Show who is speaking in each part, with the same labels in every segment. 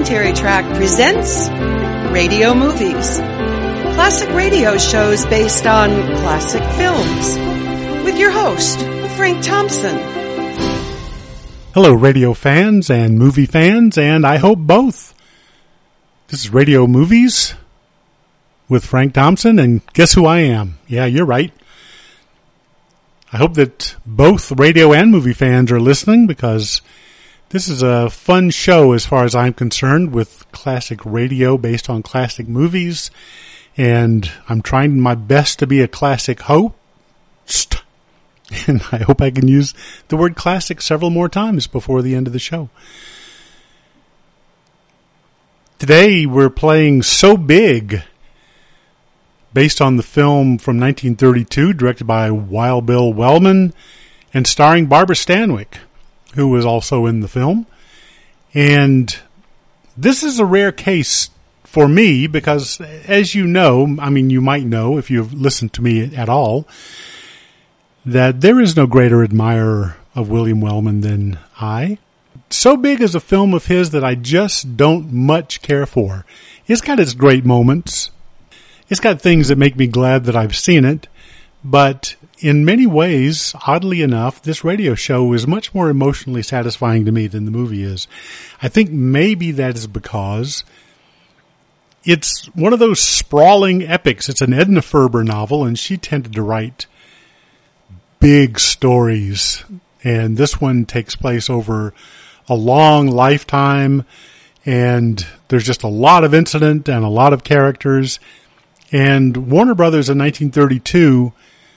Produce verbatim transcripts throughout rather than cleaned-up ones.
Speaker 1: Commentary Track presents Radio Movies. Classic radio shows based on classic films. With your host, Frank Thompson.
Speaker 2: Hello, radio fans and movie fans, and I hope both. This is Radio Movies with Frank Thompson, and guess who I am? Yeah, you're right. I hope that both radio and movie fans are listening, because this is a fun show as far as I'm concerned, with classic radio based on classic movies, and I'm trying my best to be a classic host, and I hope I can use the word classic several more times before the end of the show. Today we're playing So Big, based on the film from nineteen thirty-two, directed by Wild Bill Wellman, and starring Barbara Stanwyck, who was also in the film. And this is a rare case for me because, as you know, I mean, you might know if you've listened to me at all, that there is no greater admirer of William Wellman than I. So Big is a film of his that I just don't much care for. It's got its great moments. It's got things that make me glad that I've seen it, but in many ways, oddly enough, this radio show is much more emotionally satisfying to me than the movie is. I think maybe that is because it's one of those sprawling epics. It's an Edna Ferber novel, and she tended to write big stories, and this one takes place over a long lifetime, and there's just a lot of incident and a lot of characters. And Warner Brothers in nineteen thirty-two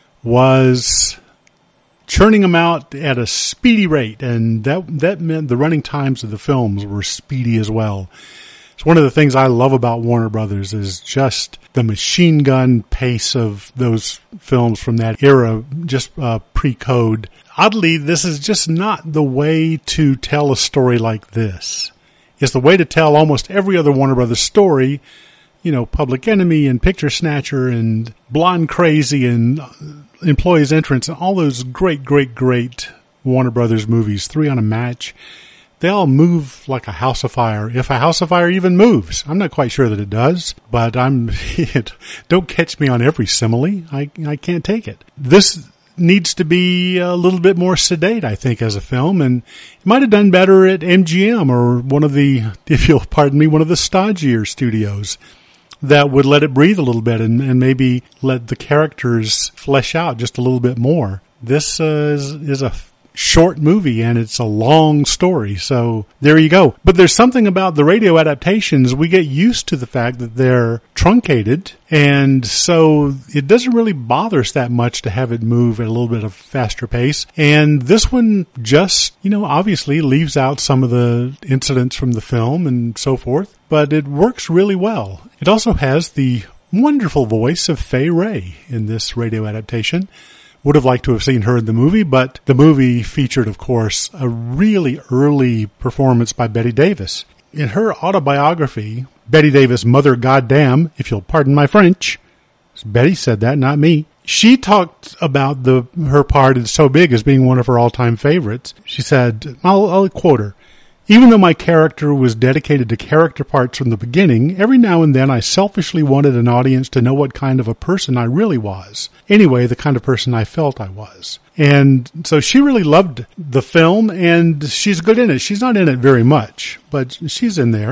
Speaker 2: was churning them out at a speedy rate, and that that meant the running times of the films were speedy as well. It's one of the things I love about Warner Brothers is just the machine gun pace of those films from that era, just uh, pre-code. Oddly, this is just not the way to tell a story like this. It's the way to tell almost every other Warner Brothers story. You know, Public Enemy and Picture Snatcher and Blonde Crazy and Employee's Entrance and all those great, great, great Warner Brothers movies, Three on a Match. They all move like a house of fire, if a house of fire even moves. I'm not quite sure that it does, but I'm, don't catch me on every simile. I, I can't take it. This needs to be a little bit more sedate, I think, as a film, and it might have done better at M G M or one of the, if you'll pardon me, one of the stodgier studios that would let it breathe a little bit and, and maybe let the characters flesh out just a little bit more. This uh, is, is a short movie, and it's a long story, so there you go. But there's something about the radio adaptations, we get used to the fact that they're truncated, and so it doesn't really bother us that much to have it move at a little bit of faster pace. And this one just, you know, obviously leaves out some of the incidents from the film and so forth, but it works really well. It also has the wonderful voice of Fay Wray in this radio adaptation. Would have liked to have seen her in the movie, but the movie featured, of course, a really early performance by Bette Davis. In her autobiography, Bette Davis, Mother Goddamn, if you'll pardon my French, Betty said that, not me. She talked about the her part in So Big as being one of her all-time favorites. She said, I'll, I'll quote her, "Even though my character was dedicated to character parts from the beginning, every now and then I selfishly wanted an audience to know what kind of a person I really was. Anyway, the kind of person I felt I was." And so she really loved the film, and she's good in it. She's not in it very much, but she's in there.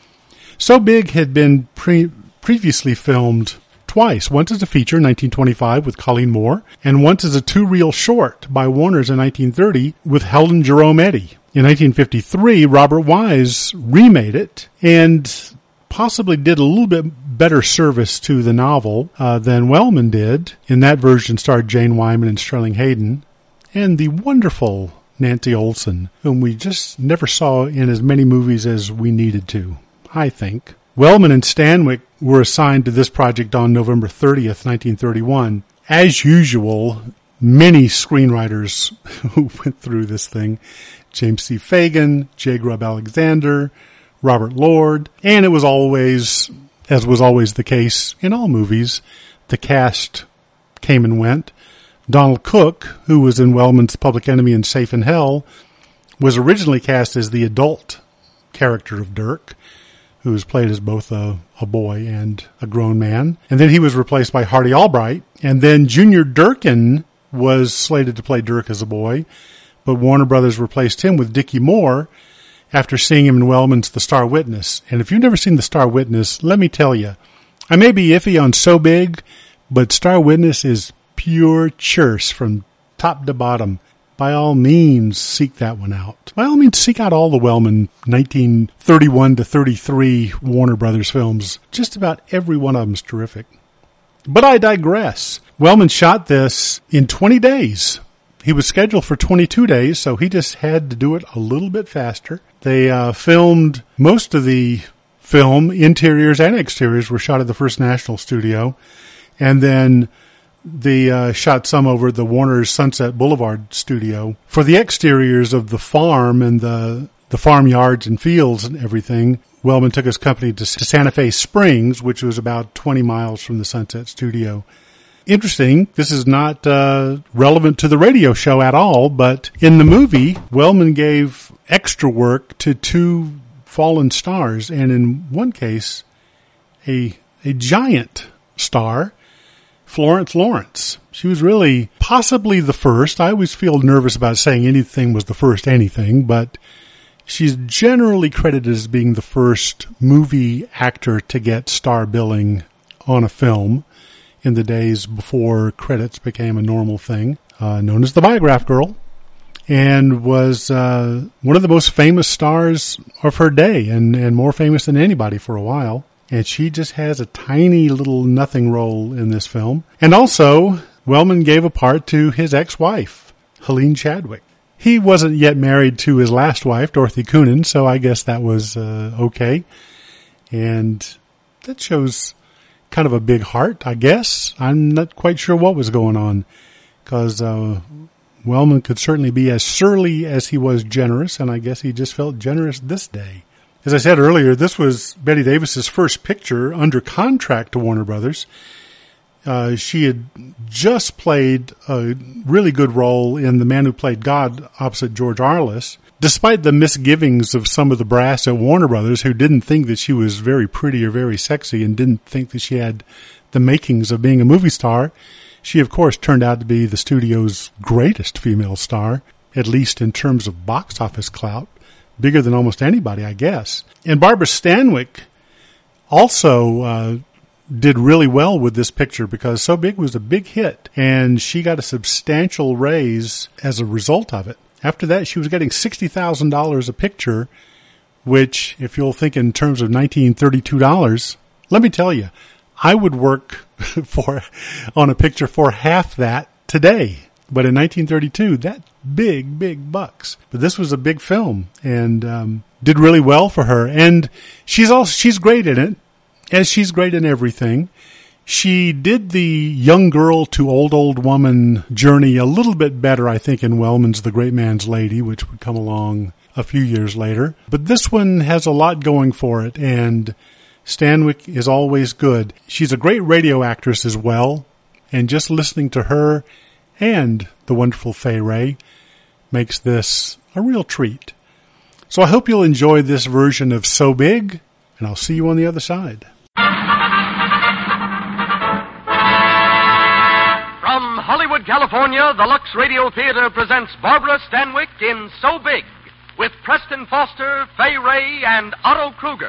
Speaker 2: So Big had been pre- previously filmed twice. Once as a feature in nineteen twenty-five with Colleen Moore, and once as a two-reel short by Warner's in nineteen thirty with Helen Jerome Eddy. In nineteen fifty-three, Robert Wise remade it and possibly did a little bit better service to the novel uh, than Wellman did. In that version starred Jane Wyman and Sterling Hayden, and the wonderful Nancy Olson, whom we just never saw in as many movies as we needed to, I think. Wellman and Stanwyck were assigned to this project on November thirtieth, nineteen thirty-one. As usual, many screenwriters who went through this thing. James C. Fagan, J. Grubb Alexander, Robert Lord, and it was always, as was always the case in all movies, the cast came and went. Donald Cook, who was in Wellman's Public Enemy and Safe in Hell, was originally cast as the adult character of Dirk. who was played as both a, a boy and a grown man. And then he was replaced by Hardy Albright. And then Junior Durkin was slated to play Dirk as a boy, but Warner Brothers replaced him with Dickie Moore after seeing him in Wellman's The Star Witness. And if you've never seen The Star Witness, let me tell you, I may be iffy on So Big, but Star Witness is pure churse from top to bottom. By all means, seek that one out. By all means, seek out all the Wellman nineteen thirty-one to thirty-three Warner Brothers films. Just about every one of them is terrific. But I digress. Wellman shot this in twenty days. He was scheduled for twenty-two days, so he just had to do it a little bit faster. They uh, filmed most of the film, interiors and exteriors, were shot at the First National Studio. And then they uh, shot some over at the Warner's Sunset Boulevard studio. For the exteriors of the farm and the, the farmyards and fields and everything, Wellman took his company to, to Santa Fe Springs, which was about twenty miles from the Sunset Studio. Interesting, this is not uh, relevant to the radio show at all, but in the movie, Wellman gave extra work to two fallen stars, and in one case, a a giant star, Florence Lawrence. She was really possibly the first. I always feel nervous about saying anything was the first anything, but she's generally credited as being the first movie actor to get star billing on a film in the days before credits became a normal thing, uh, known as the Biograph Girl, and was uh, one of the most famous stars of her day, and, and more famous than anybody for a while. And she just has a tiny little nothing role in this film. And also, Wellman gave a part to his ex-wife, Helene Chadwick. He wasn't yet married to his last wife, Dorothy Coonan, so I guess that was uh, okay. And that shows kind of a big heart, I guess. I'm not quite sure what was going on, because uh, Wellman could certainly be as surly as he was generous, and I guess he just felt generous this day. As I said earlier, this was Bette Davis's first picture under contract to Warner Brothers. Uh, she had just played a really good role in The Man Who Played God opposite George Arliss, despite the misgivings of some of the brass at Warner Brothers, who didn't think that she was very pretty or very sexy and didn't think that she had the makings of being a movie star. She, of course, turned out to be the studio's greatest female star, at least in terms of box office clout. Bigger than almost anybody, I guess. And Barbara Stanwyck also uh, did really well with this picture, because So Big was a big hit, and she got a substantial raise as a result of it. After that, she was getting sixty thousand dollars a picture, which, if you'll think in terms of nineteen thirty-two dollars, let me tell you, I would work for on a picture for half that today. But in nineteen thirty-two, that big, big bucks. But this was a big film, and um, did really well for her. And she's also she's great in it, as she's great in everything. She did the young girl to old, old woman journey a little bit better, I think, in Wellman's The Great Man's Lady, which would come along a few years later. But this one has a lot going for it, and Stanwyck is always good. She's a great radio actress as well, and just listening to her and the wonderful Fay Wray makes this a real treat. So I hope you'll enjoy this version of So Big, and I'll see you on the other side.
Speaker 3: From Hollywood, California, the Lux Radio Theater presents Barbara Stanwyck in So Big, with Preston Foster, Fay Wray, and Otto Kruger.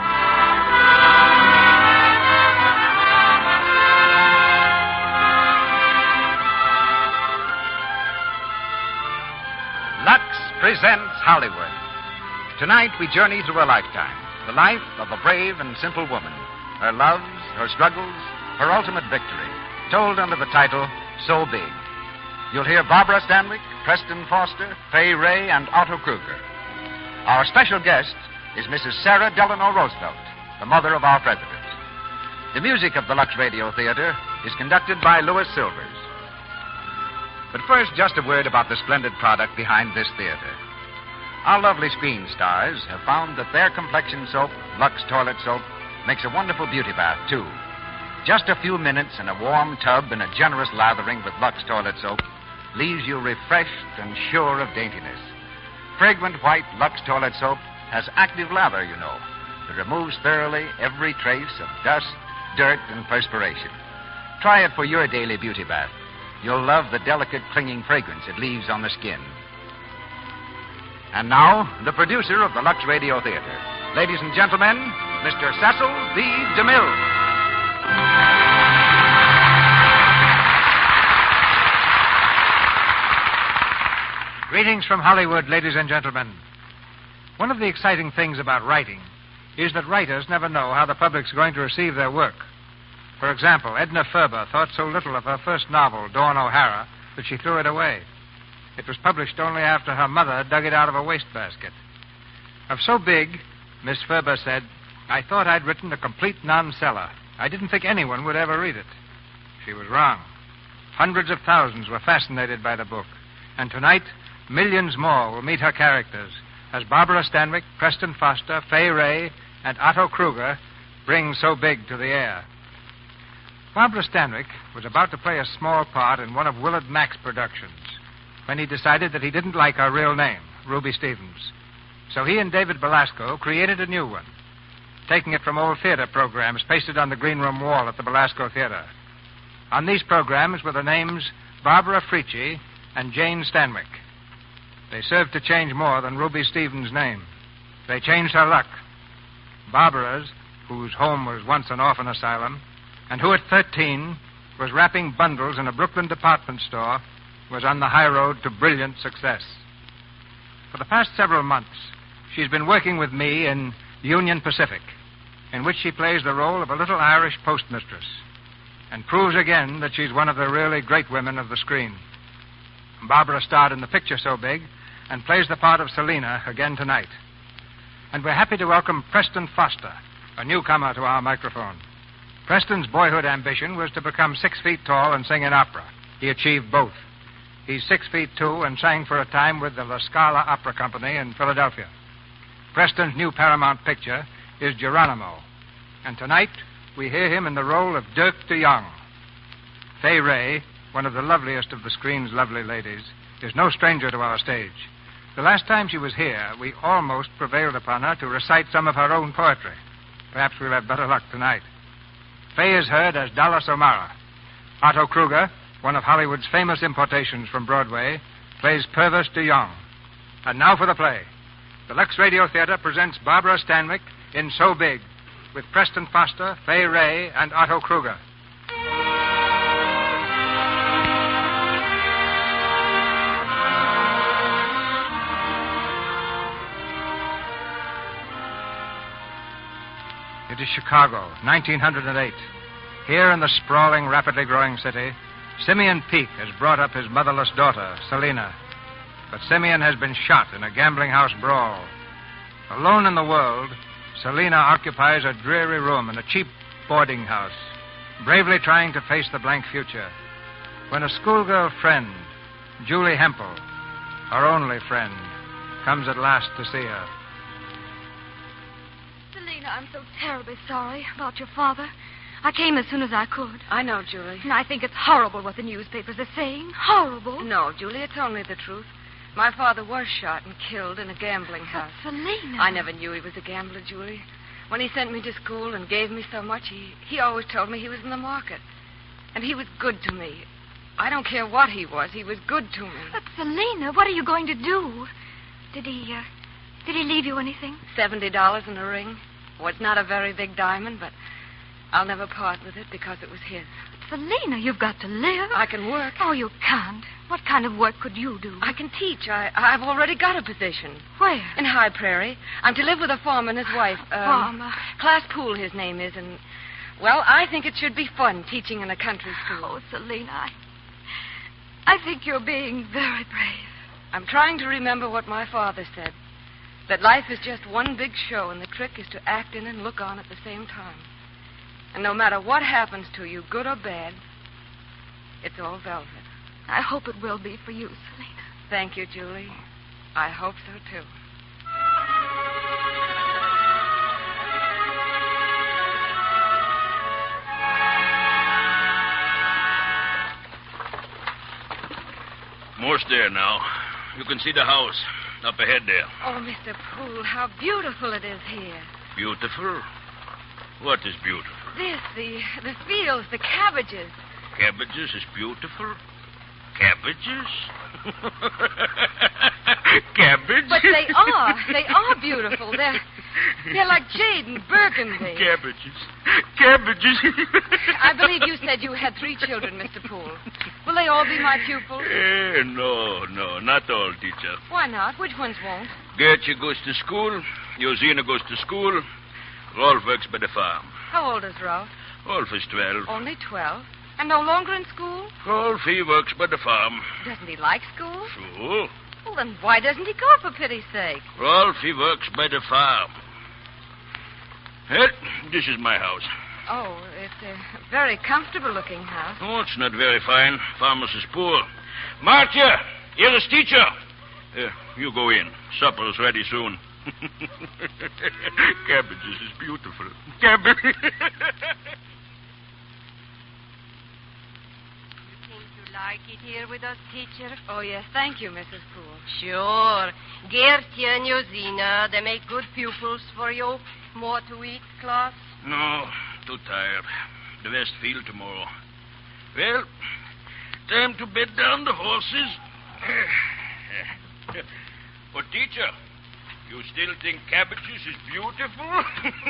Speaker 4: Lux presents Hollywood. Tonight we journey through a lifetime, the life of a brave and simple woman, her loves, her struggles, her ultimate victory, told under the title So Big. You'll hear Barbara Stanwyck, Preston Foster, Fay Wray, and Otto Kruger. Our special guest is Missus Sarah Delano Roosevelt, the mother of our president. The music of the Lux Radio Theater is conducted by Louis Silvers. But first, just a word about the splendid product behind this theater. Our lovely screen stars have found that their complexion soap, Lux Toilet Soap, makes a wonderful beauty bath, too. Just a few minutes in a warm tub and a generous lathering with Lux Toilet Soap leaves you refreshed and sure of daintiness. Fragrant white Lux Toilet Soap has active lather, you know, that removes thoroughly every trace of dust, dirt, and perspiration. Try it for your daily beauty bath. You'll love the delicate, clinging fragrance it leaves on the skin. And now, the producer of the Lux Radio Theater. Ladies and gentlemen, Mister Cecil B. DeMille.
Speaker 5: Greetings from Hollywood, ladies and gentlemen. One of the exciting things about writing is that writers never know how the public's going to receive their work. For example, Edna Ferber thought so little of her first novel, Dawn O'Hara, that she threw it away. It was published only after her mother dug it out of a wastebasket. Of So Big, Miss Ferber said, "I thought I'd written a complete non-seller. I didn't think anyone would ever read it." She was wrong. Hundreds of thousands were fascinated by the book. And tonight, millions more will meet her characters as Barbara Stanwyck, Preston Foster, Fay Wray, and Otto Kruger bring So Big to the air. Barbara Stanwyck was about to play a small part in one of Willard Mack's productions when he decided that he didn't like her real name, Ruby Stevens. So he and David Belasco created a new one, taking it from old theater programs pasted on the green room wall at the Belasco Theater. On these programs were the names Barbara Frietchie and Jane Stanwyck. They served to change more than Ruby Stevens' name. They changed her luck. Barbara's, whose home was once an orphan asylum, and who at thirteen was wrapping bundles in a Brooklyn department store, was on the high road to brilliant success. For the past several months, she's been working with me in Union Pacific, in which she plays the role of a little Irish postmistress, and proves again that she's one of the really great women of the screen. Barbara starred in the picture So Big and plays the part of Selina again tonight. And we're happy to welcome Preston Foster, a newcomer to our microphone. Preston's boyhood ambition was to become six feet tall and sing in opera. He achieved both. He's six feet two and sang for a time with the La Scala Opera Company in Philadelphia. Preston's new Paramount picture is Geronimo. And tonight, we hear him in the role of Dirk de Jong. Fay Wray, one of the loveliest of the screen's lovely ladies, is no stranger to our stage. The last time she was here, we almost prevailed upon her to recite some of her own poetry. Perhaps we'll have better luck tonight. Fay is heard as Dallas O'Mara. Otto Kruger, one of Hollywood's famous importations from Broadway, plays Purvis de Jong. And now for the play. The Lux Radio Theater presents Barbara Stanwyck in So Big, with Preston Foster, Fay Wray, and Otto Kruger. It is Chicago, nineteen oh eight. Here in the sprawling, rapidly growing city, Simeon Peake has brought up his motherless daughter, Selina. But Simeon has been shot in a gambling house brawl. Alone in the world, Selina occupies a dreary room in a cheap boarding house, bravely trying to face the blank future, when a schoolgirl friend, Julie Hempel, her only friend, comes at last to see her.
Speaker 6: Selina, I'm so terribly sorry about your father. I came as soon as I could.
Speaker 7: I know, Julie.
Speaker 6: And I think it's horrible what the newspapers are saying. Horrible.
Speaker 7: No, Julie, it's only the truth. My father was shot and killed in a gambling house.
Speaker 6: But Selina.
Speaker 7: I never knew he was a gambler, Julie. When he sent me to school and gave me so much, he, he always told me he was in the market. And he was good to me. I don't care what he was. He was good to me.
Speaker 6: But Selina, what are you going to do? Did he, uh, did he leave you anything?
Speaker 7: Seventy dollars in a ring. Well, it's not a very big diamond, but I'll never part with it because it was his.
Speaker 6: But Selina, you've got to live.
Speaker 7: I can work.
Speaker 6: Oh, you can't. What kind of work could you do?
Speaker 7: I can teach. I, I've already got a position.
Speaker 6: Where?
Speaker 7: In High Prairie. I'm to live with a farmer and his wife. Um,
Speaker 6: Farmer?
Speaker 7: Class Poole, his name is, and, well, I think it should be fun teaching in a country school.
Speaker 6: Oh, Selina, I, I think you're being very brave.
Speaker 7: I'm trying to remember what my father said, that life is just one big show, and the trick is to act in and look on at the same time. And no matter what happens to you, good or bad, it's all velvet.
Speaker 6: I hope it will be for you, Selina.
Speaker 7: Thank you, Julie. I hope so, too.
Speaker 8: More stair now. You can see the house up ahead there.
Speaker 7: Oh, Mister Poole, how beautiful it is here.
Speaker 8: Beautiful? What is beautiful?
Speaker 7: This, the the fields, the cabbages.
Speaker 8: Cabbages is beautiful? Cabbages? Cabbages?
Speaker 7: But they are. They are beautiful. They're, they're like jade and burgundy.
Speaker 8: Cabbages. Cabbages.
Speaker 7: I believe you said you had three children, Mister Poole. Will they all be my pupils?
Speaker 8: Eh, no, no, not all, teacher.
Speaker 7: Why not? Which ones won't?
Speaker 8: Gertrude goes to school. Josina goes to school. Rolf works by the farm.
Speaker 7: How old is Rolf?
Speaker 8: Rolf is twelve.
Speaker 7: Only twelve. And no longer in school?
Speaker 8: Rolf, he works by the farm.
Speaker 7: Doesn't he like school?
Speaker 8: Sure.
Speaker 7: Well, then why doesn't he go, for pity's sake?
Speaker 8: Rolf, he works by the farm. Well, this is my house.
Speaker 7: Oh, it's a very comfortable-looking house.
Speaker 8: Oh, it's not very fine. Farmers is poor. Marcia, here is teacher. Uh, you go in. Supper is ready soon. Cabbages is beautiful. Cabbages.
Speaker 9: Like it here with us, teacher?
Speaker 7: Oh, yes. Thank you, Missus Poole.
Speaker 9: Sure. Gertie and Josina, they make good pupils for you. More to eat, class?
Speaker 8: No, too tired. The west field tomorrow. Well, time to bed down the horses. But, teacher, you still think cabbages is beautiful?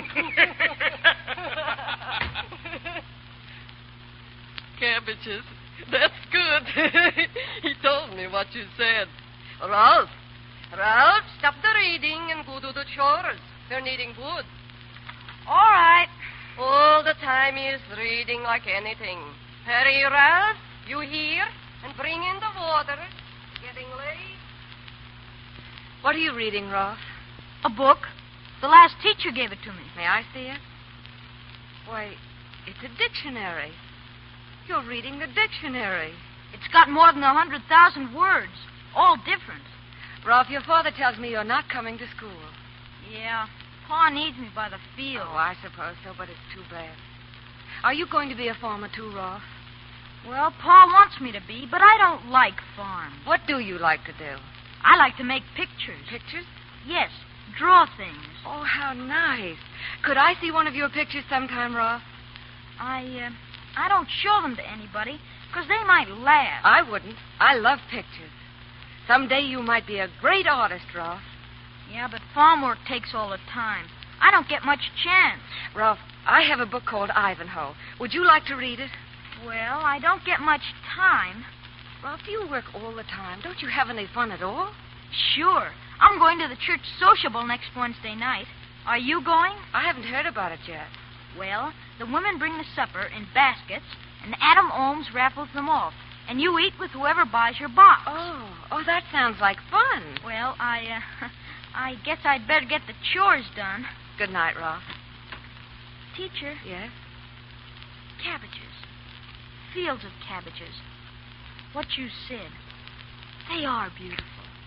Speaker 9: Cabbages. That's good. He told me what you said. Ralph. Ralph, stop the reading and go do the chores. They're needing wood.
Speaker 6: All right.
Speaker 9: All the time he is reading like anything. Hurry, Ralph. You hear? And bring in the water. Getting late.
Speaker 7: What are you reading, Rolf?
Speaker 6: A book. The last teacher gave it to me.
Speaker 7: May I see it? Why, it's a dictionary. You're reading the dictionary.
Speaker 6: It's got more than a hundred thousand words, all different.
Speaker 7: Rolf, your father tells me you're not coming to school.
Speaker 6: Yeah, Pa needs me by the field.
Speaker 7: Oh, I suppose so, but it's too bad. Are you going to be a farmer too, Rolf?
Speaker 6: Well, Pa wants me to be, but I don't like farms.
Speaker 7: What do you like to do?
Speaker 6: I like to make pictures.
Speaker 7: Pictures?
Speaker 6: Yes, draw things.
Speaker 7: Oh, how nice. Could I see one of your pictures sometime, Rolf?
Speaker 6: I, uh... I don't show them to anybody, because they might laugh.
Speaker 7: I wouldn't. I love pictures. Someday you might be a great artist, Rolf.
Speaker 6: Yeah, but farm work takes all the time. I don't get much chance.
Speaker 7: Rolf, I have a book called Ivanhoe. Would you like to read it?
Speaker 6: Well, I don't get much time.
Speaker 7: Rolf, you work all the time. Don't you have any fun at all?
Speaker 6: Sure. I'm going to the church sociable next Wednesday night. Are you going?
Speaker 7: I haven't heard about it yet.
Speaker 6: Well, the women bring the supper in baskets, and Adam Ohms raffles them off. And you eat with whoever buys your box.
Speaker 7: Oh, oh, that sounds like fun.
Speaker 6: Well, I, uh, I guess I'd better get the chores done.
Speaker 7: Good night, Rolf.
Speaker 6: Teacher?
Speaker 7: Yes?
Speaker 6: Cabbages. Fields of cabbages. What you said. They are beautiful.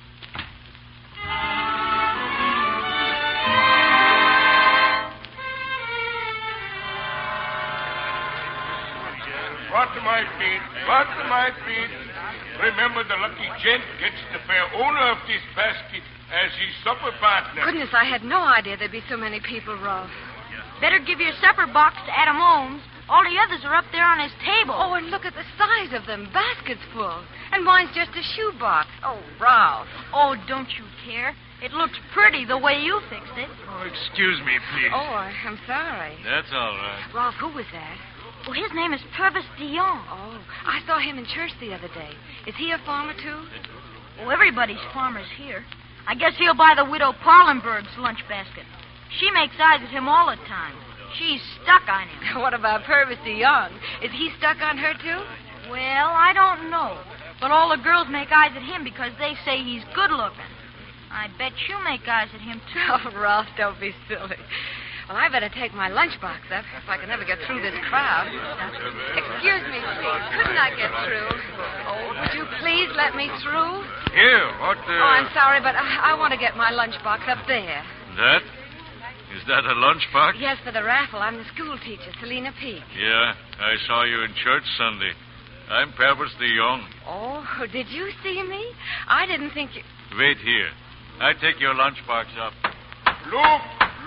Speaker 10: Brought to my feet, brought to my feet. Remember, the lucky gent gets the fair owner of this basket as his supper partner.
Speaker 7: Goodness, I had no idea there'd be so many people, Rolf.
Speaker 6: Better give your supper box to Adam Ohms. All the others are up there on his table.
Speaker 7: Oh, and look at the size of them. Baskets full. And mine's just a shoebox. Oh, Ralph.
Speaker 6: Oh, don't you care? It looks pretty the way you fixed it.
Speaker 10: Oh, excuse me, please.
Speaker 7: Oh, I- I'm sorry.
Speaker 10: That's all right.
Speaker 7: Ralph, who was that?
Speaker 6: Well, his name is Purvis Dion.
Speaker 7: Oh, I saw him in church the other day. Is he a farmer, too?
Speaker 6: Well, everybody's farmers here. I guess he'll buy the widow Parlenberg's lunch basket. She makes eyes at him all the time. She's stuck on him.
Speaker 7: What about Purvis Dion? Is he stuck on her, too?
Speaker 6: Well, I don't know. But all the girls make eyes at him because they say he's good-looking. I bet you make eyes at him, too.
Speaker 7: Oh, Ralph, don't be silly. Well, I better take my lunchbox up if I can ever get through this crowd. Excuse me, please. Couldn't I get through? Oh, would you please let me through?
Speaker 10: Here, what the...
Speaker 7: Oh, I'm sorry, but I, I want to get my lunchbox up there.
Speaker 10: That? Is that a lunchbox?
Speaker 7: Yes, for the raffle. I'm the school teacher, Selena Peake.
Speaker 10: Yeah, I saw you in church Sunday. I'm Purvis the Young.
Speaker 7: Oh, did you see me? I didn't think you...
Speaker 10: Wait here. I take your lunchbox up. Look, look.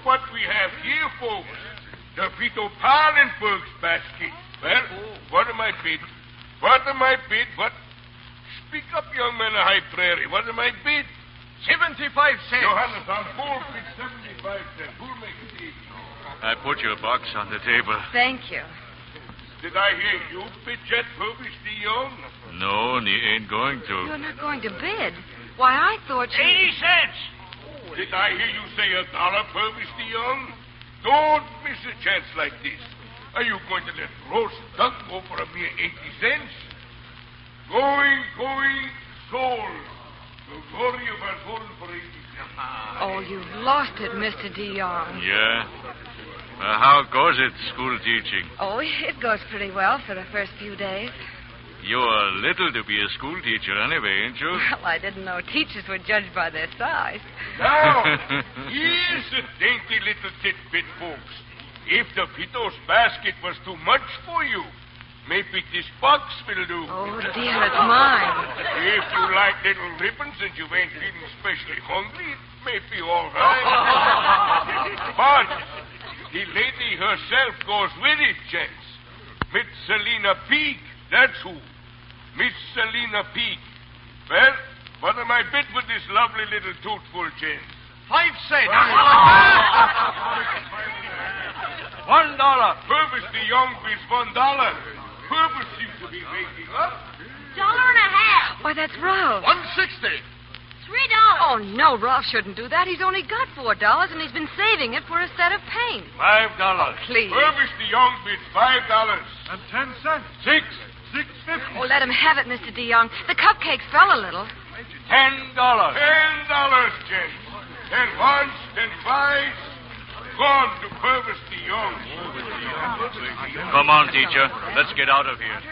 Speaker 10: what we have here, folks. The Vito Palenberg's basket. Well, what am I bid? What am I bid? What? Speak up, young man of High Prairie. What am I bid?
Speaker 5: Seventy-five cents.
Speaker 10: Johannes, on board bid seventy-five cents. Who'll make it easy?
Speaker 8: I put your box on the table.
Speaker 7: Thank you.
Speaker 10: Did I hear you bid Jet Purvis de Young?
Speaker 8: No, and he ain't going to.
Speaker 7: You're not going to bid. Why, I thought you...
Speaker 8: Eighty cents.
Speaker 10: Did I hear you say a dollar, Purvis de Young? Don't miss a chance like this. Are you going to let roast duck go for a mere eighty cents? Going, going, sold. The glory of our soul for eighty cents.
Speaker 7: Oh, you've lost it, Mister DeYoung.
Speaker 8: Yeah? Uh, how goes it, school teaching?
Speaker 7: Oh, it goes pretty well for the first few days.
Speaker 8: You're little to be a school teacher anyway, ain't you?
Speaker 7: Well, I didn't know teachers were judged by their size.
Speaker 10: Now, here's a dainty little tidbit, folks. If the Vito's basket was too much for you, maybe this box will do.
Speaker 7: Oh, dear, it's mine.
Speaker 10: If you like little ribbons and you ain't feeling especially hungry, it may be all right. But the lady herself goes with it, gents. Miss Selina Peak, that's who. Miss Selina Peak. Well, what am I bid with this lovely little toothful, gents?
Speaker 5: Five cents. One dollar.
Speaker 10: Purvis the Young bids one dollar. Purvis seems to be making up.
Speaker 6: Dollar and a half.
Speaker 7: Why, that's Ralph.
Speaker 5: One sixty.
Speaker 6: Three dollars.
Speaker 7: Oh, no, Ralph shouldn't do that. He's only got four dollars, and he's been saving it for a set of paint.
Speaker 10: Five dollars.
Speaker 7: Oh, please.
Speaker 10: Purvis the Young bids five dollars.
Speaker 5: And ten cents.
Speaker 10: Six. Six fifty.
Speaker 7: Oh, let him have it, Mister DeYoung. The cupcakes fell a little.
Speaker 5: Ten dollars.
Speaker 10: Ten dollars, gents. Ten ones, ten fives. Gone to Purvis the Young.
Speaker 8: Come on, teacher. Let's get out of here.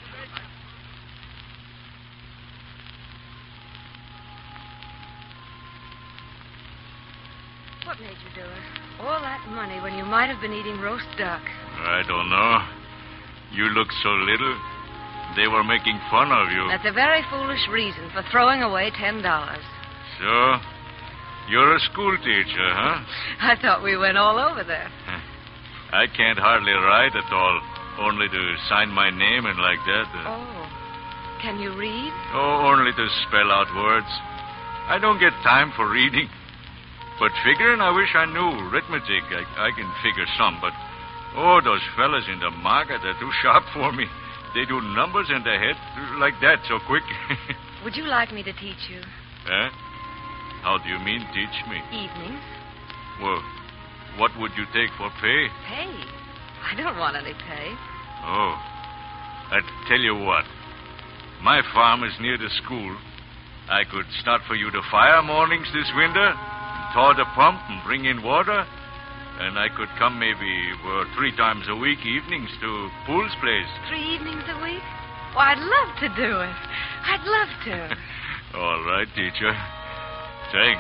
Speaker 7: What made you do it? All that money when you might have been eating roast duck.
Speaker 8: I don't know. You look so little. They were making fun of you.
Speaker 7: That's a very foolish reason for throwing away ten dollars.
Speaker 8: So, you're a school teacher, huh?
Speaker 7: I thought we went all over there.
Speaker 8: I can't hardly write at all. Only to sign my name and like that.
Speaker 7: Oh. Can you read?
Speaker 8: Oh, only to spell out words. I don't get time for reading. But figuring, I wish I knew. Arithmetic, I, I can figure some, but... Oh, those fellas in the market are too sharp for me. They do numbers in their head like that so quick.
Speaker 7: Would you like me to teach you?
Speaker 8: Huh? How do you mean, teach me?
Speaker 7: Evenings.
Speaker 8: Well, what would you take for pay?
Speaker 7: Pay? I don't want any pay.
Speaker 8: Oh. I tell you what. My farm is near the school. I could start for you the fire mornings this winter, and taw the pump and bring in water. And I could come maybe well, three times a week evenings to Pool's place.
Speaker 7: Three evenings a week? Well, I'd love to do it. I'd love to.
Speaker 8: All right, teacher. Thanks.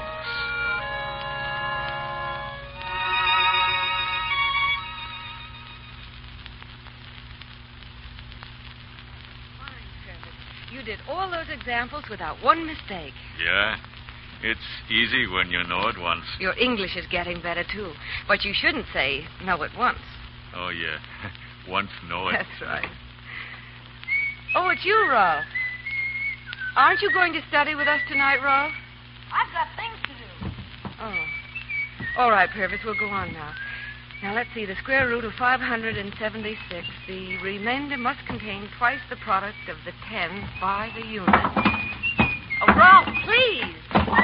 Speaker 7: Fine, Curtis. You did all those examples without one mistake.
Speaker 8: Yeah? It's easy when you know it once.
Speaker 7: Your English is getting better, too. But you shouldn't say know it once.
Speaker 8: Oh, yeah. Once know it.
Speaker 7: That's right. Oh, it's you, Rolf. Aren't you going to study with us tonight, Rolf?
Speaker 6: I've got things to do.
Speaker 7: Oh. All right, Purvis, we'll go on now. Now, let's see. The square root of five hundred seventy-six. The remainder must contain twice the product of the tens by the unit. Oh, Rolf, please. Oh.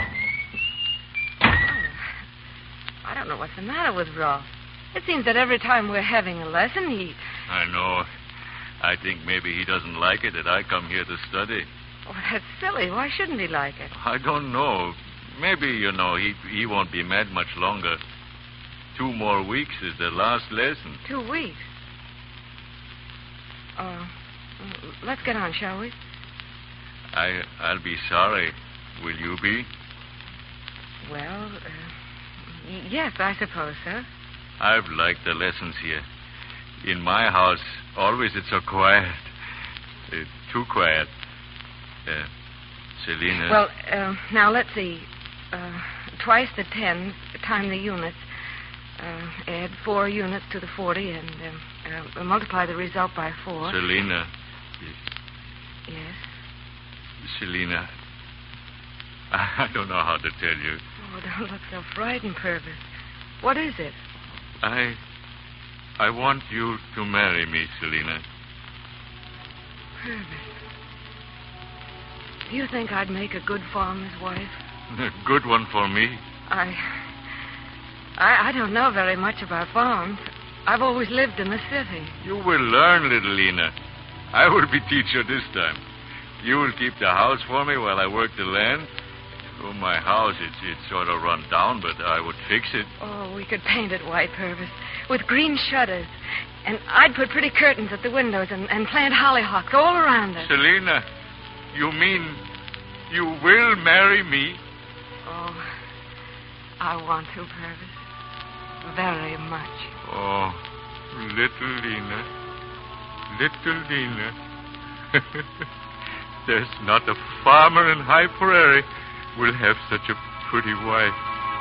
Speaker 7: I don't know what's the matter with Rolf. It seems that every time we're having a lesson, he...
Speaker 8: I know. I think maybe he doesn't like it that I come here to study.
Speaker 7: Oh, that's silly. Why shouldn't he like it?
Speaker 8: I don't know. Maybe, you know, he he won't be mad much longer. Two more weeks is the last lesson.
Speaker 7: Two weeks? Oh, let's get on, shall we?
Speaker 8: I, I'll be sorry. Will you be?
Speaker 7: Well, uh, y- yes, I suppose so.
Speaker 8: I've liked the lessons here. In my house, always it's so quiet. Uh, too quiet. Uh, Selina.
Speaker 7: Well, uh, now let's see. Uh, twice the tens, time the units. Uh, add four units to the forty and uh, uh, multiply the result by four.
Speaker 8: Selina.
Speaker 7: Yes?
Speaker 8: Selina, I don't know how to tell you.
Speaker 7: Oh, don't look so frightened, Purvis. What is it?
Speaker 8: I... I want you to marry me, Selina.
Speaker 7: Purvis. Do you think I'd make a good farmer's wife?
Speaker 8: A good one for me.
Speaker 7: I... I, I don't know very much about farms. I've always lived in the city.
Speaker 8: You will learn, little Lena. I will be teacher this time. You will keep the house for me while I work the land. Oh, my house, it's, it's sort of run down, but I would fix it.
Speaker 7: Oh, we could paint it white, Purvis, with green shutters. And I'd put pretty curtains at the windows and, and plant hollyhocks all around it.
Speaker 8: Selina, you mean you will marry me?
Speaker 7: Oh, I want to, Purvis. Very much.
Speaker 8: Oh, little Lena. Little Lena. There's not a farmer in High Prairie will have such a pretty wife.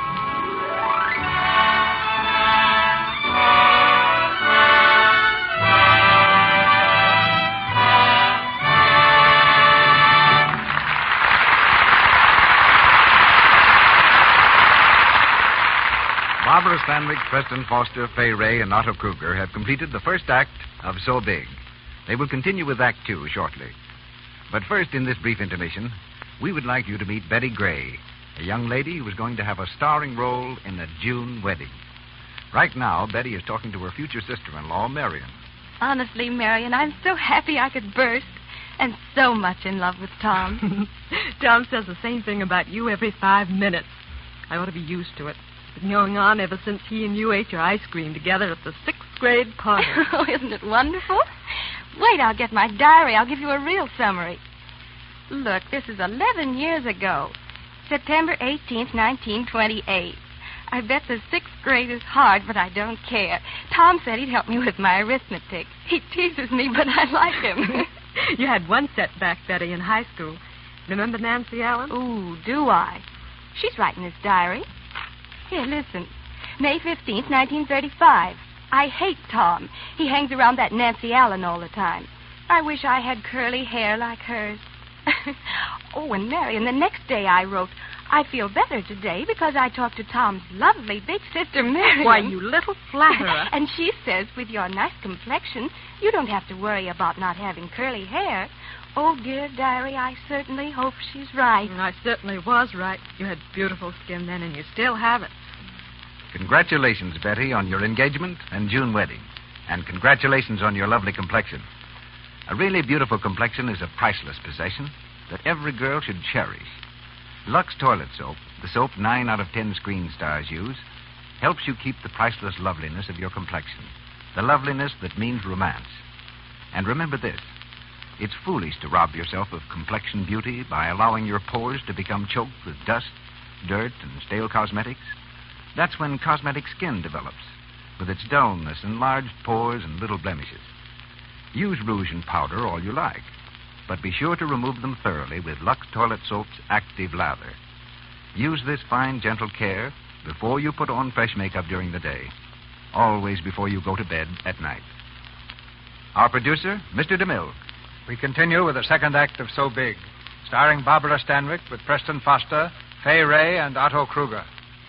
Speaker 4: Barbara Stanwyck, Preston Foster, Fay Ray, and Otto Kruger have completed the first act of So Big. They will continue with Act Two shortly. But first, in this brief intermission, we would like you to meet Betty Gray, a young lady who is going to have a starring role in a June wedding. Right now, Betty is talking to her future sister-in-law, Marion.
Speaker 11: Honestly, Marion, I'm so happy I could burst. And so much in love with Tom.
Speaker 12: Tom says the same thing about you every five minutes. I ought to be used to it. It's been going on ever since he and you ate your ice cream together at the sixth grade party.
Speaker 11: Oh, isn't it wonderful? Wait, I'll get my diary. I'll give you a real summary. Look, this is eleven years ago. September eighteenth, nineteen twenty-eight. I bet the sixth grade is hard, but I don't care. Tom said he'd help me with my arithmetic. He teases me, but I like him.
Speaker 12: You had one setback, Betty, in high school. Remember Nancy Allen?
Speaker 11: Ooh, do I? She's writing this diary. Here, listen. May fifteenth, nineteen thirty-five. I hate Tom. He hangs around that Nancy Allen all the time. I wish I had curly hair like hers. Oh, and Marion, the next day I wrote, I feel better today because I talked to Tom's lovely big sister, Marion.
Speaker 12: Why, you little flatterer.
Speaker 11: And she says, with your nice complexion, you don't have to worry about not having curly hair. Oh, dear diary, I certainly hope she's right.
Speaker 12: I certainly was right. You had beautiful skin then, and you still have it.
Speaker 4: Congratulations, Betty, on your engagement and June wedding. And congratulations on your lovely complexion. A really beautiful complexion is a priceless possession that every girl should cherish. Lux Toilet Soap, the soap nine out of ten screen stars use, helps you keep the priceless loveliness of your complexion, the loveliness that means romance. And remember this, it's foolish to rob yourself of complexion beauty by allowing your pores to become choked with dust, dirt, and stale cosmetics. That's when cosmetic skin develops, with its dullness, enlarged pores, and little blemishes. Use rouge and powder all you like, but be sure to remove them thoroughly with Lux Toilet Soap's active lather. Use this fine, gentle care before you put on fresh makeup during the day, always before you go to bed at night. Our producer, Mister DeMille.
Speaker 5: We continue with the second act of So Big, starring Barbara Stanwyck with Preston Foster, Fay Ray, and Otto Kruger.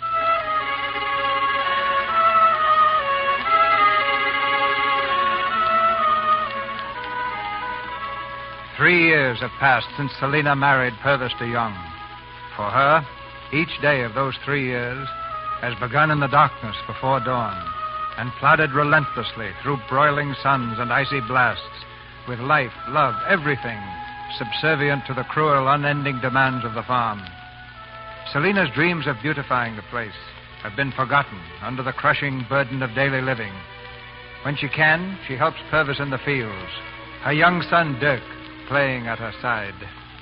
Speaker 5: Three years have passed since Selina married Purvis de Young. For her, each day of those three years has begun in the darkness before dawn and plodded relentlessly through broiling suns and icy blasts with life, love, everything subservient to the cruel, unending demands of the farm. Selina's dreams of beautifying the place have been forgotten under the crushing burden of daily living. When she can, she helps Purvis in the fields, her young son, Dirk, playing at her side.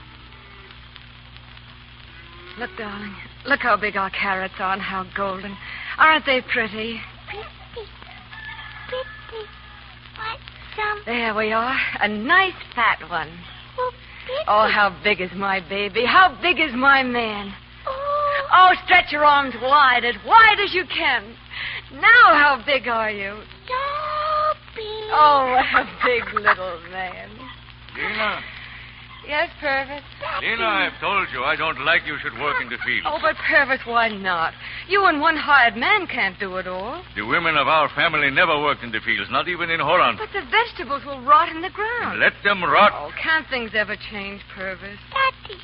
Speaker 7: Look, darling. Look how big our carrots are and how golden. Aren't they pretty?
Speaker 13: Pretty. Pretty. Want some?
Speaker 7: There we are. A nice fat one.
Speaker 13: Oh, pretty.
Speaker 7: Oh, how big is my baby? How big is my man?
Speaker 13: Oh.
Speaker 7: Oh, stretch your arms wide, as wide as you can. Now how big are you?
Speaker 13: So big.
Speaker 7: Oh, a big little man.
Speaker 8: Lena,
Speaker 7: Yes, Purvis?
Speaker 8: Lena, I've told you I don't like you should work in the fields.
Speaker 7: Oh, but Purvis, why not? You and one hired man can't do it all.
Speaker 8: The women of our family never worked in the fields, not even in Holland.
Speaker 7: But the vegetables will rot in the ground.
Speaker 8: Let them rot.
Speaker 7: Oh, can't things ever change, Purvis?
Speaker 13: Daddy,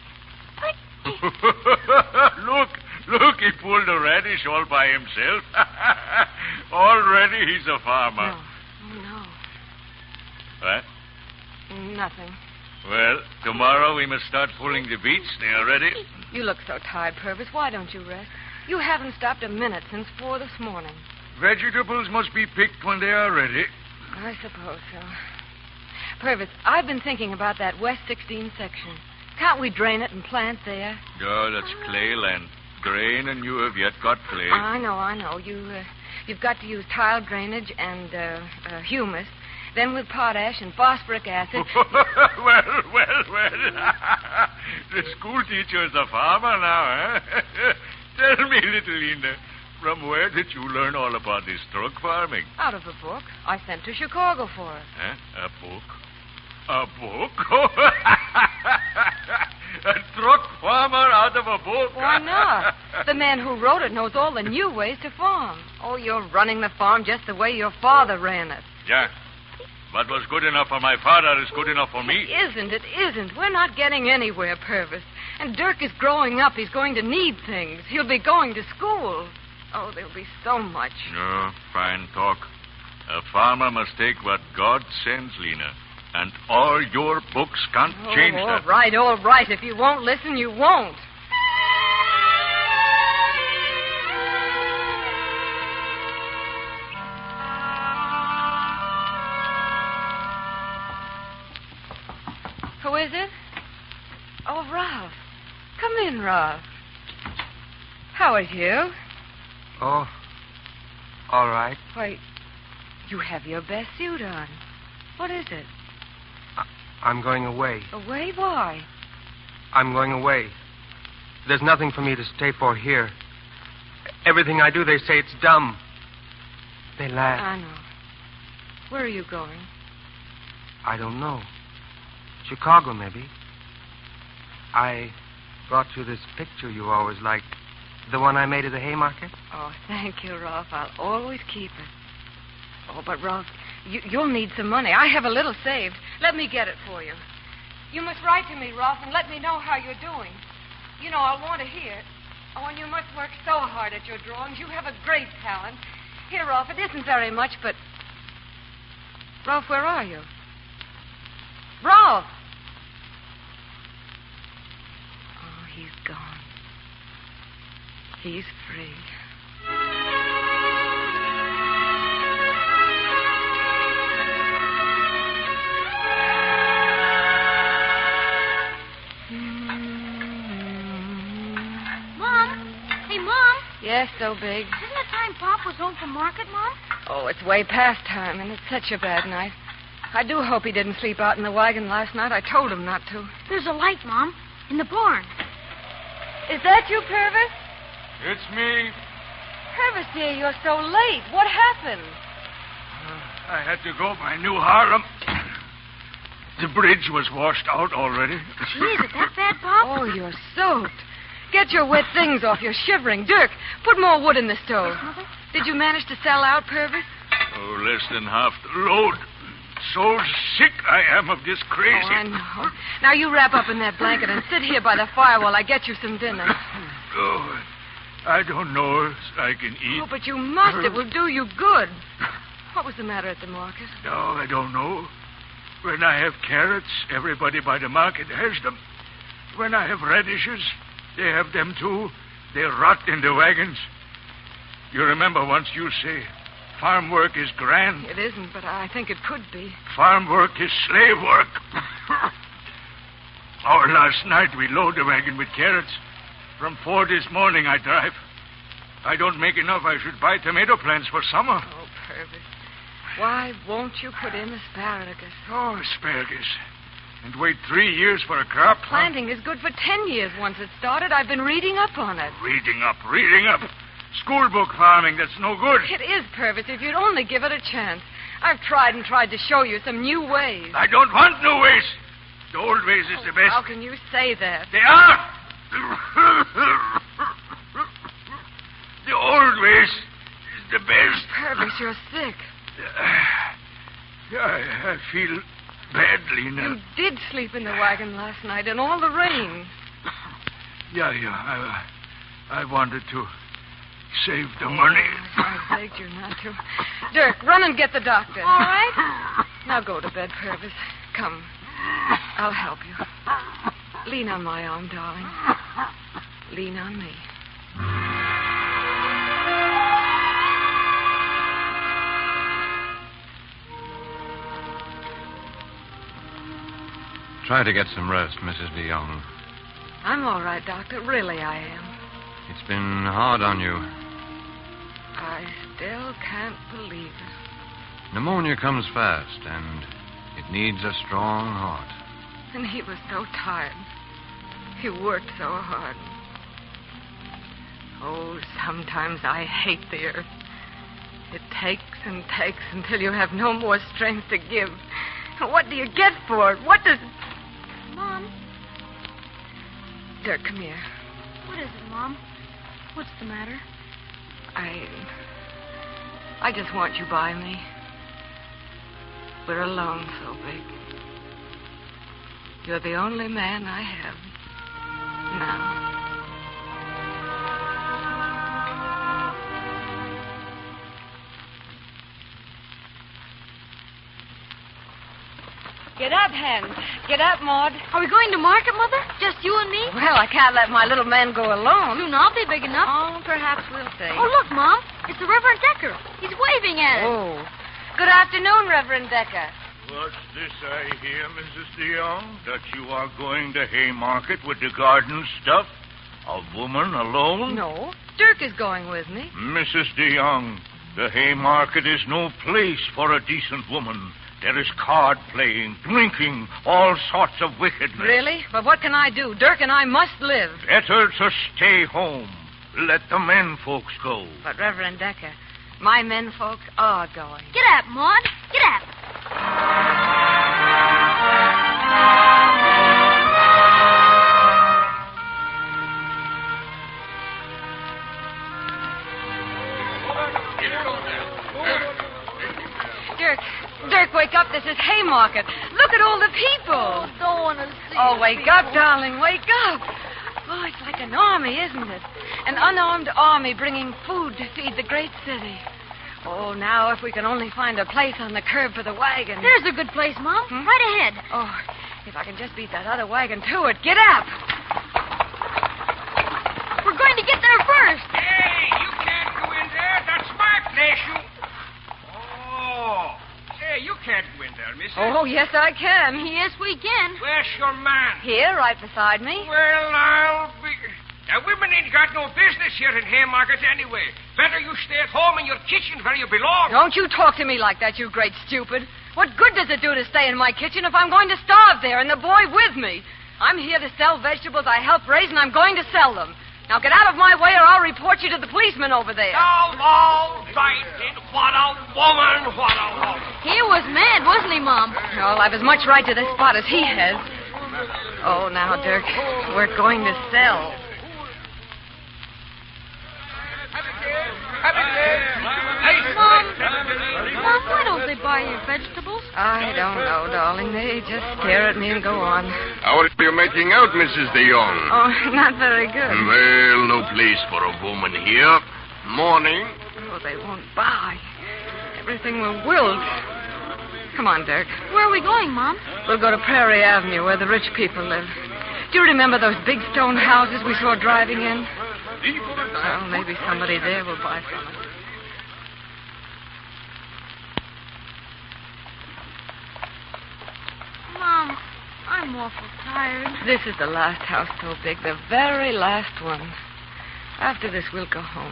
Speaker 8: Look, look, he pulled a radish all by himself. Already he's a farmer.
Speaker 7: No, oh, no.
Speaker 8: What?
Speaker 7: Nothing.
Speaker 8: Well, tomorrow we must start pulling the beets. They are ready.
Speaker 7: You look so tired, Purvis. Why don't you rest? You haven't stopped a minute since four this morning.
Speaker 8: Vegetables must be picked when they are ready.
Speaker 7: I suppose so. Purvis, I've been thinking about that West sixteen section. Can't we drain it and plant there?
Speaker 8: Oh, that's clay land. Grain, and you have yet got clay.
Speaker 7: I know, I know. You, uh, you've got to use tile drainage and uh, uh, humus. Then with potash and phosphoric acid.
Speaker 8: well, well, well. The school teacher is a farmer now, eh? Tell me, little Linda, from where did you learn all about this truck farming?
Speaker 7: Out of a book I sent to Chicago for it.
Speaker 8: Eh? A book? A book? A truck farmer out of a book?
Speaker 7: Why not? The man who wrote it knows all the new ways to farm. Oh, you're running the farm just the way your father ran it.
Speaker 8: Yeah. What was good enough for my father is good enough for me.
Speaker 7: It isn't. It isn't. We're not getting anywhere, Purvis. And Dirk is growing up. He's going to need things. He'll be going to school. Oh, there'll be so much.
Speaker 8: No, fine talk. A farmer must take what God sends, Lena. And all your books can't
Speaker 7: Oh,
Speaker 8: change
Speaker 7: all
Speaker 8: that.
Speaker 7: right, all right. If you won't listen, you won't. Who is it? Oh, Ralph. Come in, Ralph. How are you?
Speaker 14: Oh, all right.
Speaker 7: Why, you have your best suit on. What is it?
Speaker 14: I'm going away.
Speaker 7: Away? Why?
Speaker 14: I'm going away. There's nothing for me to stay for here. Everything I do, they say it's dumb. They laugh.
Speaker 7: I know. Where are you going?
Speaker 14: I don't know. Chicago, maybe. I brought you this picture you always liked. The one I made at the Haymarket.
Speaker 7: Oh, thank you, Ralph. I'll always keep it. Oh, but, Ralph, you, you'll need some money. I have a little saved. Let me get it for you. You must write to me, Ralph, and let me know how you're doing. You know, I'll want to hear it. Oh, and you must work so hard at your drawings. You have a great talent. Here, Ralph, it isn't very much, but... Ralph, where are you? Ralph! Oh, he's gone. He's free.
Speaker 6: Mom? Hey, Mom?
Speaker 7: Yes, so big.
Speaker 6: Isn't it time Pop was home from market, Mom?
Speaker 7: Oh, it's way past time, and it's such a bad night. I do hope he didn't sleep out in the wagon last night. I told him not to.
Speaker 6: There's a light, Mom, in the barn.
Speaker 7: Is that you, Purvis?
Speaker 8: It's me.
Speaker 7: Purvis, dear, you're so late. What happened?
Speaker 8: Uh, I had to go by New Harlem. The bridge was washed out already.
Speaker 6: Gee, is it that bad, Pop?
Speaker 7: Oh, you're soaked. Get your wet things off. You're shivering. Dirk, put more wood in the stove.
Speaker 6: Yes, Mother?
Speaker 7: Did you manage to sell out, Purvis?
Speaker 8: Oh, less than half the load. So sick I am of this crazy.
Speaker 7: Oh, I know. Now you wrap up in that blanket and sit here by the fire while I get you some dinner.
Speaker 8: Oh, I don't know if I can eat.
Speaker 7: Oh, but you must. It will do you good. What was the matter at the market?
Speaker 8: No, I don't know. When I have carrots, everybody by the market has them. When I have radishes, they have them too. They rot in the wagons. You remember once you say, farm work is grand.
Speaker 7: It isn't, but I think it could be.
Speaker 8: Farm work is slave work. Our last night we load the wagon with carrots. From four this morning I drive. I don't make enough. I should buy tomato plants for summer.
Speaker 7: Oh, Purvis. Why won't you put in asparagus?
Speaker 8: Oh, asparagus. And wait three years for a crop?
Speaker 7: Planting is good for ten years once it's started. I've been reading up on it.
Speaker 8: Reading up, reading up. school book farming that's no good.
Speaker 7: It is, Purvis, if you'd only give it a chance. I've tried and tried to show you some new ways.
Speaker 8: I don't want new ways. The old ways is the best.
Speaker 7: How can you say that?
Speaker 8: They are. The old ways is the best.
Speaker 7: Purvis, you're sick.
Speaker 8: I, I feel badly now.
Speaker 7: You did sleep in the wagon last night in all the rain.
Speaker 8: Yeah, yeah. I, I wanted to save the money.
Speaker 7: Oh, I begged you not to. Dirk, run and get the doctor.
Speaker 6: All right.
Speaker 7: Now go to bed, Purvis. Come. I'll help you. Lean on my arm, darling. Lean on me.
Speaker 5: Try to get some rest, Missus DeYoung.
Speaker 7: I'm all right, Doctor. Really, I am.
Speaker 5: It's been hard on you.
Speaker 7: I still can't believe it.
Speaker 5: Pneumonia comes fast, and it needs a strong heart.
Speaker 7: And he was so tired. He worked so hard. Oh, sometimes I hate the earth. It takes and takes until you have no more strength to give. What do you get for it? What does...
Speaker 6: Mom?
Speaker 7: Dirk, come here.
Speaker 6: What is it, Mom? What's the matter?
Speaker 7: I... I just want you by me. We're alone so big. You're the only man I have now. Get up, Hans. Get up, Maud.
Speaker 6: Are we going to market, Mother? Just you and me?
Speaker 7: Well, I can't let my little man go alone.
Speaker 6: Soon I'll be big enough.
Speaker 7: Oh, perhaps we'll see.
Speaker 6: Oh, look, Mom. It's the Reverend Decker. He's waving at us.
Speaker 7: Oh. Good afternoon, Reverend Decker.
Speaker 10: What's this I hear, Missus DeYoung? That you are going to Haymarket with the garden stuff? A woman alone?
Speaker 7: No. Dirk is going with me.
Speaker 10: Missus DeYoung, the Haymarket is no place for a decent woman. There is card playing, drinking, all sorts of wickedness.
Speaker 7: Really? But what can I do? Dirk and I must live.
Speaker 10: Better to stay home. Let the men folks go.
Speaker 7: But, Reverend Decker, my men folks are going.
Speaker 6: Get up, Maud. Get up.
Speaker 7: Dirk, Dirk, wake up. This is Haymarket. Look at all the people.
Speaker 6: Oh, don't want to see
Speaker 7: Oh,
Speaker 6: the
Speaker 7: wake
Speaker 6: people.
Speaker 7: up, darling. Wake up. Oh, it's like an army, isn't it? An unarmed army bringing food to feed the great city. Oh, now if we can only find a place on the curb for the wagon.
Speaker 6: There's a good place, Mom.
Speaker 7: Hmm?
Speaker 6: Right ahead.
Speaker 7: Oh, if I can just beat that other wagon to it. Get up.
Speaker 6: We're going to get there first.
Speaker 15: Hey, you can't go in there. That's my place, you... Oh. Hey, you can't go in there, missus.
Speaker 7: Oh, yes, I can.
Speaker 6: Yes, we can.
Speaker 15: Where's your man?
Speaker 7: Here, right beside me.
Speaker 15: Well, I'll be... Now, women ain't got no business here in Haymarket anyway. Better you stay at home in your kitchen where you belong.
Speaker 7: Don't you talk to me like that, you great stupid. What good does it do to stay in my kitchen if I'm going to starve there and the boy with me? I'm here to sell vegetables I helped raise, and I'm going to sell them. Now get out of my way or I'll report you to the policeman over there.
Speaker 15: Now, all right, then. What a woman, what a woman.
Speaker 6: He was mad, wasn't he, Mom?
Speaker 7: Well, I've as much right to this spot as he has. Oh, now, Dirk, we're going to sell.
Speaker 6: Mom, Mom, why don't they buy your vegetables?
Speaker 7: I don't know, darling. They just stare at me and go on.
Speaker 10: How are you making out, Missus DeYoung?
Speaker 7: Oh, not very good.
Speaker 10: Well, no place for a woman here. Morning.
Speaker 7: Oh, they won't buy. Everything will wilt. Come on, Dirk.
Speaker 6: Where are we going, Mom?
Speaker 7: We'll go to Prairie Avenue where the rich people live. Do you remember those big stone houses we saw driving in? Well, maybe somebody there will buy from us.
Speaker 6: Mom, I'm awful tired.
Speaker 7: This is the last house so big, the very last one. After this, we'll go home.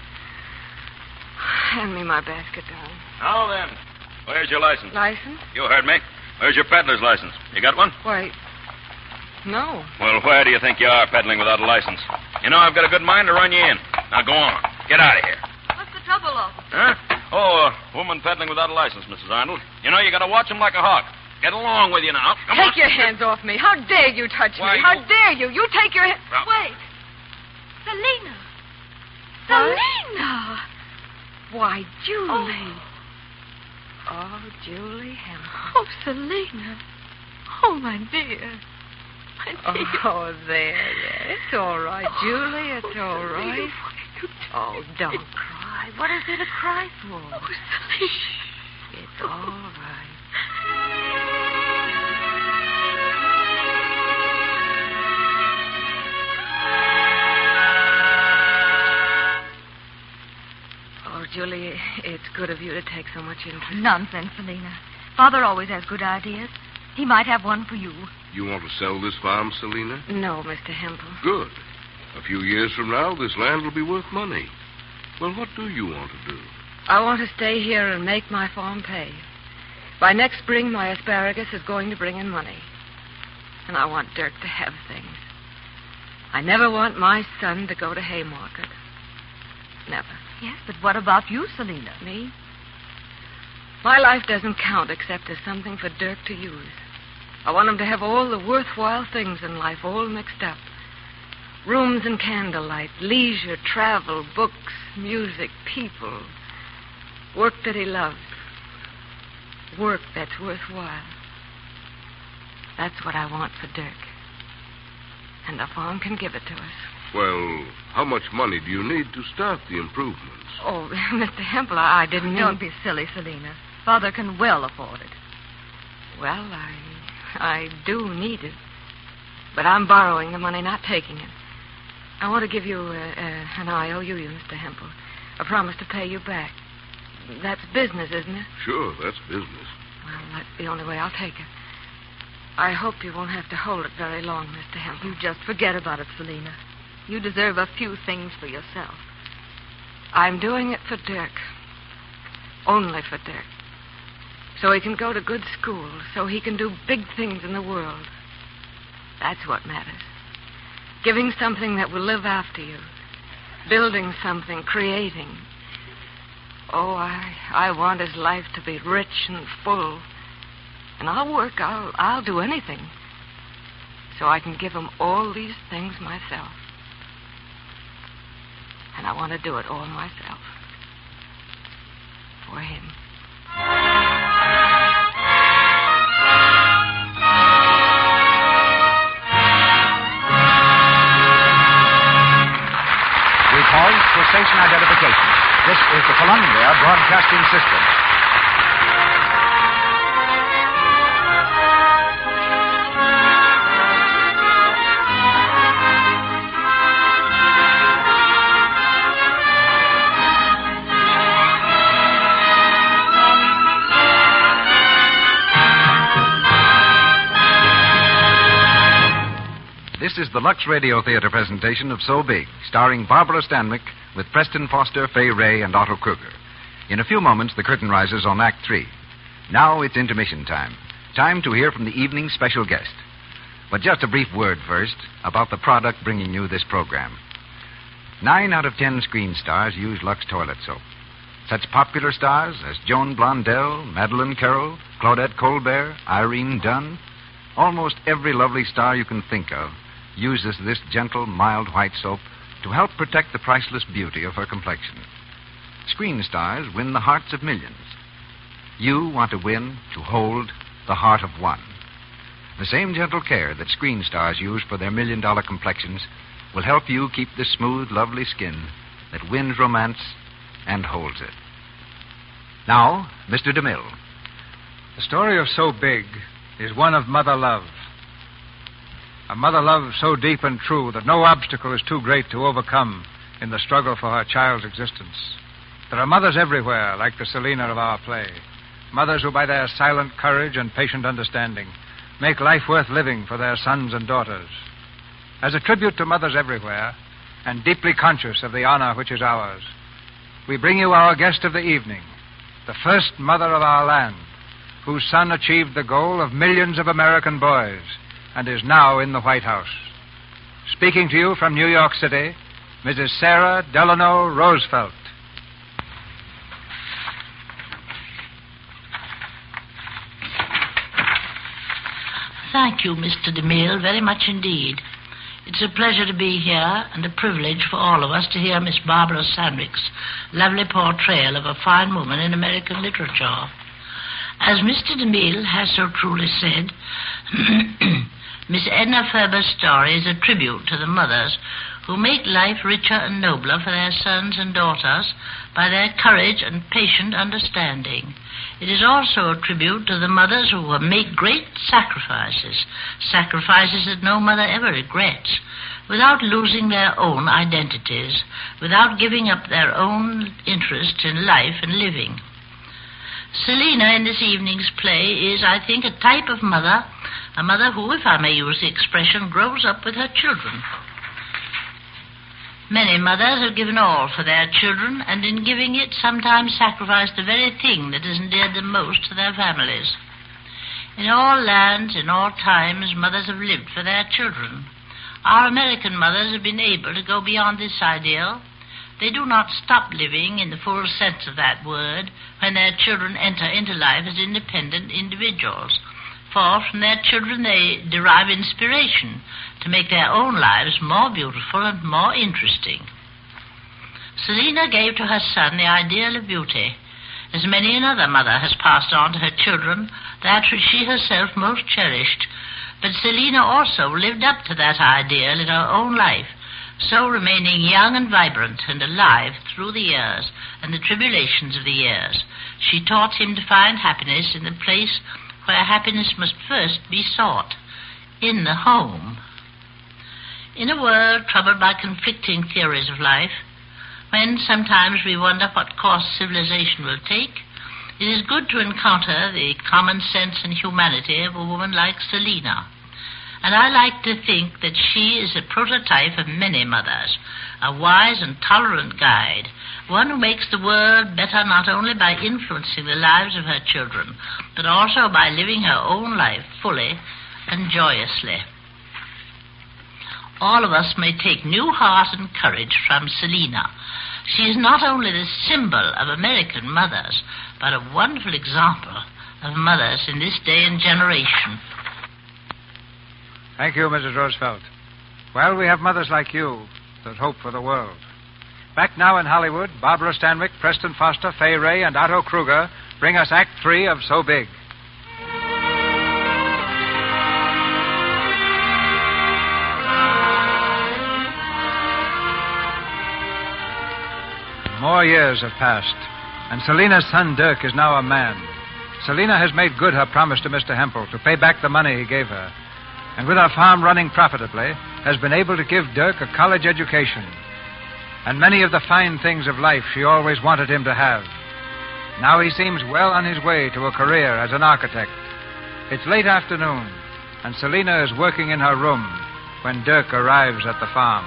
Speaker 7: Hand me my basket, darling.
Speaker 16: Now then, where's your license?
Speaker 7: License?
Speaker 16: You heard me. Where's your peddler's license? You got one?
Speaker 7: Why, no.
Speaker 16: Well, where do you think you are peddling without a license? You know, I've got a good mind to run you in. Now, go on. Get Get out of here.
Speaker 6: What's the trouble, officer?
Speaker 16: Huh? Oh, a woman peddling without a license, Missus Arnold. You know, you got to watch him like a hawk. Get along with you now. Come
Speaker 7: take
Speaker 16: on.
Speaker 7: your hands off me. How dare you touch
Speaker 16: Why,
Speaker 7: me? How
Speaker 16: you-
Speaker 7: dare you? You take your hands...
Speaker 16: Well-
Speaker 7: Wait.
Speaker 11: Selena.
Speaker 7: What?
Speaker 11: Selena.
Speaker 7: Why, Julie. Oh, oh Julie Hamilton.
Speaker 11: Oh, Selena. Oh, my dear. My dear.
Speaker 7: Oh, there, there. It's all right, Julie. It's all right. Oh, don't cry. What is there to cry for?
Speaker 11: Oh, Selena.
Speaker 7: It's all right. Oh, Julie, it's good of you to take so much interest.
Speaker 11: Nonsense, Selena. Father always has good ideas. He might have one for you.
Speaker 10: You want to sell this farm, Selena?
Speaker 7: No, Mister Hempel.
Speaker 10: Good. A few years from now, this land will be worth money. Well, what do you want to do?
Speaker 7: I want to stay here and make my farm pay. By next spring, my asparagus is going to bring in money. And I want Dirk to have things. I never want my son to go to Haymarket. Never.
Speaker 11: Yes, but what about you, Selena?
Speaker 7: Me? My life doesn't count except as something for Dirk to use. I want him to have all the worthwhile things in life all mixed up. Rooms and candlelight, leisure, travel, books, music, people. Work that he loves. Work that's worthwhile. That's what I want for Dirk. And the farm can give it to us.
Speaker 10: Well, how much money do you need to start the improvements?
Speaker 7: Oh, Mister Hempel, I didn't mean...
Speaker 11: Don't be silly, Selena. Father can well afford it.
Speaker 7: Well, I... I do need it. But I'm borrowing the money, not taking it. I want to give you uh, uh, an I O U, you, Mister Hempel. A promise to pay you back. That's business, isn't it?
Speaker 10: Sure, that's business.
Speaker 7: Well, that's the only way I'll take it. I hope you won't have to hold it very long, Mister Hempel.
Speaker 11: You just forget about it, Selena. You deserve a few things for yourself.
Speaker 7: I'm doing it for Dirk. Only for Dirk. So he can go to good school, so he can do big things in the world. That's what matters. Giving something that will live after you. Building something, creating. Oh, I, I want his life to be rich and full. And I'll work, I'll, I'll do anything. So I can give him all these things myself. And I want to do it all myself. For him.
Speaker 4: We pause for station identification. This is the Columbia Broadcasting System. This is the Lux Radio Theater presentation of So Big, starring Barbara Stanwyck with Preston Foster, Fay Ray, and Otto Kruger. In a few moments, the curtain rises on Act Three. Now it's intermission time. Time to hear from the evening's special guest. But just a brief word first about the product bringing you this program. Nine out of ten screen stars use Lux toilet soap. Such popular stars as Joan Blondell, Madeleine Carroll, Claudette Colbert, Irene Dunn, almost every lovely star you can think of uses this gentle, mild white soap to help protect the priceless beauty of her complexion. Screen stars win the hearts of millions. You want to win, to hold, the heart of one. The same gentle care that screen stars use for their million-dollar complexions will help you keep the smooth, lovely skin that wins romance and holds it. Now, Mister DeMille.
Speaker 5: The story of So Big is one of mother love. A mother love so deep and true that no obstacle is too great to overcome in the struggle for her child's existence. There are mothers everywhere, like the Selena of our play. Mothers who, by their silent courage and patient understanding, make life worth living for their sons and daughters. As a tribute to mothers everywhere, and deeply conscious of the honor which is ours, we bring you our guest of the evening, the first mother of our land, whose son achieved the goal of millions of American boys and is now in the White House. Speaking to you from New York City, Missus Sarah Delano Roosevelt.
Speaker 17: Thank you, Mister DeMille, very much indeed. It's a pleasure to be here and a privilege for all of us to hear Miss Barbara Stanwyck's lovely portrayal of a fine woman in American literature. As Mister DeMille has so truly said, Miss Edna Ferber's story is a tribute to the mothers who make life richer and nobler for their sons and daughters by their courage and patient understanding. It is also a tribute to the mothers who have made great sacrifices, sacrifices that no mother ever regrets, without losing their own identities, without giving up their own interests in life and living. Selina in this evening's play is, I think, a type of mother, a mother who, if I may use the expression, grows up with her children. Many mothers have given all for their children, and in giving it sometimes sacrificed the very thing that has endeared them most to their families. In all lands, in all times, mothers have lived for their children. Our American mothers have been able to go beyond this ideal. They do not stop living in the full sense of that word when their children enter into life as independent individuals. For from their children they derive inspiration to make their own lives more beautiful and more interesting. Selina gave to her son the ideal of beauty, as many another mother has passed on to her children that which she herself most cherished. But Selina also lived up to that ideal in her own life, so remaining young and vibrant and alive through the years and the tribulations of the years. She taught him to find happiness in the place where happiness must first be sought, in the home. In a world troubled by conflicting theories of life, when sometimes we wonder what course civilization will take, it is good to encounter the common sense and humanity of a woman like Selina. And I like to think that she is a prototype of many mothers, a wise and tolerant guide, one who makes the world better not only by influencing the lives of her children, but also by living her own life fully and joyously. All of us may take new heart and courage from Selina. She is not only the symbol of American mothers, but a wonderful example of mothers in this day and generation.
Speaker 5: Thank you, Missus Roosevelt. Well, we have mothers like you that hope for the world. Back now in Hollywood, Barbara Stanwyck, Preston Foster, Fay Ray, and Otto Kruger bring us Act Three of So Big. More years have passed, and Selina's son Dirk is now a man. Selina has made good her promise to Mister Hempel to pay back the money he gave her, and with her farm running profitably, has been able to give Dirk a college education and many of the fine things of life she always wanted him to have. Now he seems well on his way to a career as an architect. It's late afternoon, and Selina is working in her room when Dirk arrives at the farm.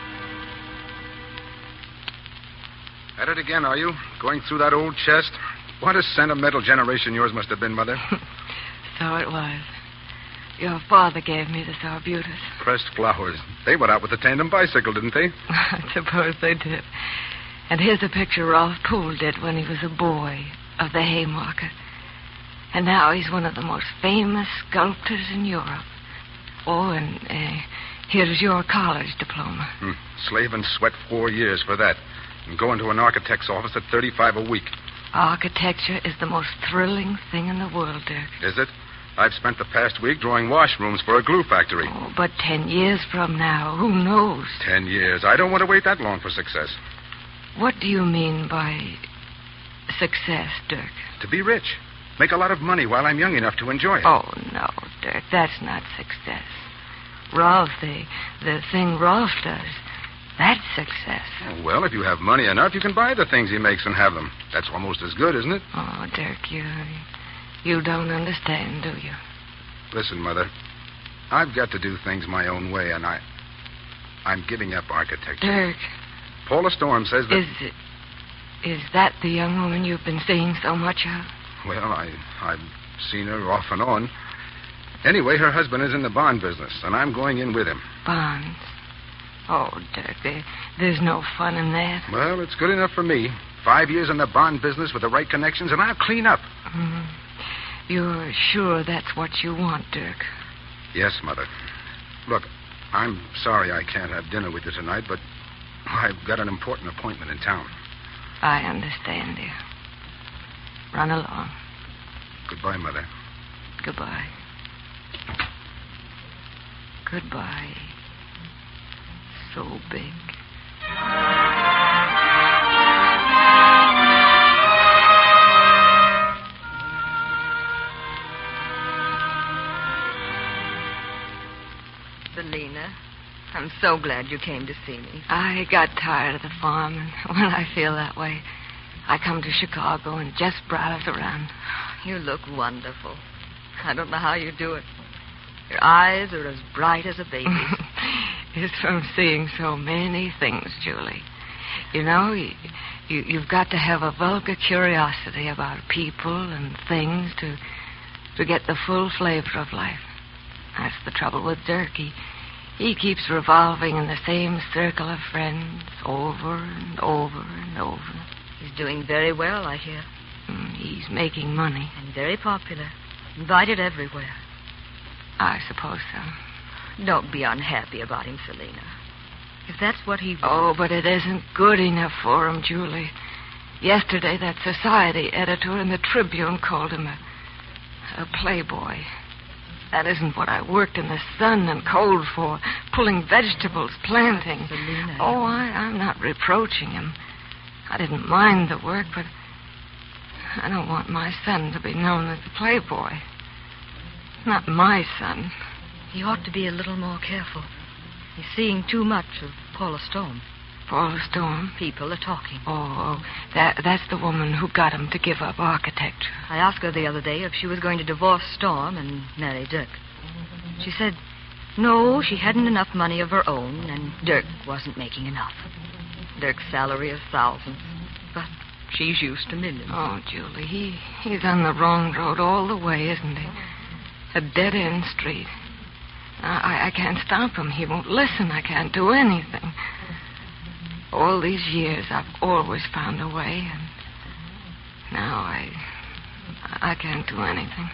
Speaker 18: At it again, are you? Going through that old chest? What a sentimental generation yours must have been, Mother.
Speaker 7: So it was. Your father gave me this arbutus.
Speaker 18: Pressed flowers. They went out with the tandem bicycle, didn't they?
Speaker 7: I suppose they did. And here's a picture Ralph Poole did when he was a boy of the Haymarket. And now he's one of the most famous sculptors in Europe. Oh, and uh, here's your college diploma.
Speaker 18: Hmm. Slave and sweat four years for that. And go into an architect's office at thirty-five a week.
Speaker 7: Architecture is the most thrilling thing in the world, Dirk.
Speaker 18: Is it? I've spent the past week drawing washrooms for a glue factory.
Speaker 7: Oh, but ten years from now, who knows?
Speaker 18: Ten years. I don't want to wait that long for success.
Speaker 7: What do you mean by success, Dirk?
Speaker 18: To be rich. Make a lot of money while I'm young enough to enjoy it.
Speaker 7: Oh, no, Dirk, that's not success. Ralph, the, the thing Ralph does, that's success.
Speaker 18: Oh, well, if you have money enough, you can buy the things he makes and have them. That's almost as good, isn't it?
Speaker 7: Oh, Dirk, you... You don't understand, do you?
Speaker 18: Listen, Mother. I've got to do things my own way, and I... I'm giving up architecture.
Speaker 7: Dirk.
Speaker 18: Paula Storm says that...
Speaker 7: Is it... Is that the young woman you've been seeing so much of?
Speaker 18: Well, I, I've seen her off and on. Anyway, her husband is in the bond business, and I'm going in with him.
Speaker 7: Bonds? Oh, Dirk, there, there's no fun in that.
Speaker 18: Well, it's good enough for me. Five years in the bond business with the right connections, and I'll clean up.
Speaker 7: Mm. You're sure that's what you want, Dirk?
Speaker 18: Yes, Mother. Look, I'm sorry I can't have dinner with you tonight, but I've got an important appointment in town.
Speaker 7: I understand, dear. Run along.
Speaker 18: Goodbye, Mother.
Speaker 7: Goodbye. Goodbye. So big.
Speaker 19: Selena, I'm so glad you came to see me.
Speaker 7: I got tired of the farm, and when I feel that way, I come to Chicago and just browse around.
Speaker 19: You look wonderful. I don't know how you do it. Your eyes are as bright as a baby's.
Speaker 7: It's from seeing so many things, Julie. You know, you, you, you've got to have a vulgar curiosity about people and things to, to get the full flavor of life. That's the trouble with Dirk. He, he keeps revolving in the same circle of friends over and over and over.
Speaker 19: He's doing very well, I hear.
Speaker 7: Mm, he's making money.
Speaker 19: And very popular. Invited everywhere.
Speaker 7: I suppose so.
Speaker 19: Don't be unhappy about him, Selena. If that's what he wants...
Speaker 7: Oh, but it isn't good enough for him, Julie. Yesterday, that society editor in the Tribune called him a, a playboy. That isn't what I worked in the sun and cold for, pulling vegetables, planting.
Speaker 19: Selena.
Speaker 7: Oh, I, I'm not reproaching him. I didn't mind the work, but I don't want my son to be known as a playboy. Not my son.
Speaker 19: He ought to be a little more careful. He's seeing too much of Paula Storm.
Speaker 7: Paula Storm?
Speaker 19: People are talking.
Speaker 7: Oh, oh, that, that's the woman who got him to give up architecture.
Speaker 19: I asked her the other day if she was going to divorce Storm and marry Dirk. She said, no, she hadn't enough money of her own, and Dirk wasn't making enough. Dirk's salary is thousands, but she's used to millions.
Speaker 7: Oh, Julie, he, he's on the wrong road all the way, isn't he? A dead-end street. I, I can't stop him. He won't listen. I can't do anything. All these years, I've always found a way, and now I... I can't do anything.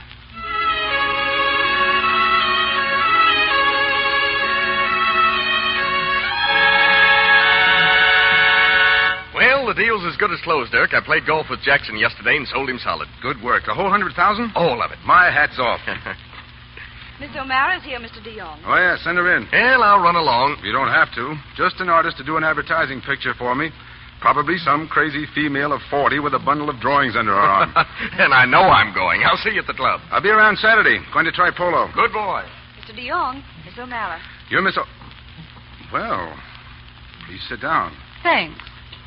Speaker 20: Well, the deal's as good as closed, Dirk. I played golf with Jackson yesterday and sold him solid.
Speaker 18: Good work. The whole hundred thousand?
Speaker 20: All of it.
Speaker 18: My hat's off.
Speaker 21: Miss O'Mara's here, Mister DeYoung.
Speaker 18: Oh, yeah, send her in.
Speaker 20: Well, I'll run along.
Speaker 18: You don't have to. Just an artist to do an advertising picture for me. Probably some crazy female of forty with a bundle of drawings under her arm.
Speaker 20: And I know I'm going. I'll see you at the club.
Speaker 18: I'll be around Saturday. Going to try polo.
Speaker 20: Good boy.
Speaker 21: Mister DeYoung, Miss O'Mara.
Speaker 18: You're Miss O... Well, please sit down.
Speaker 21: Thanks.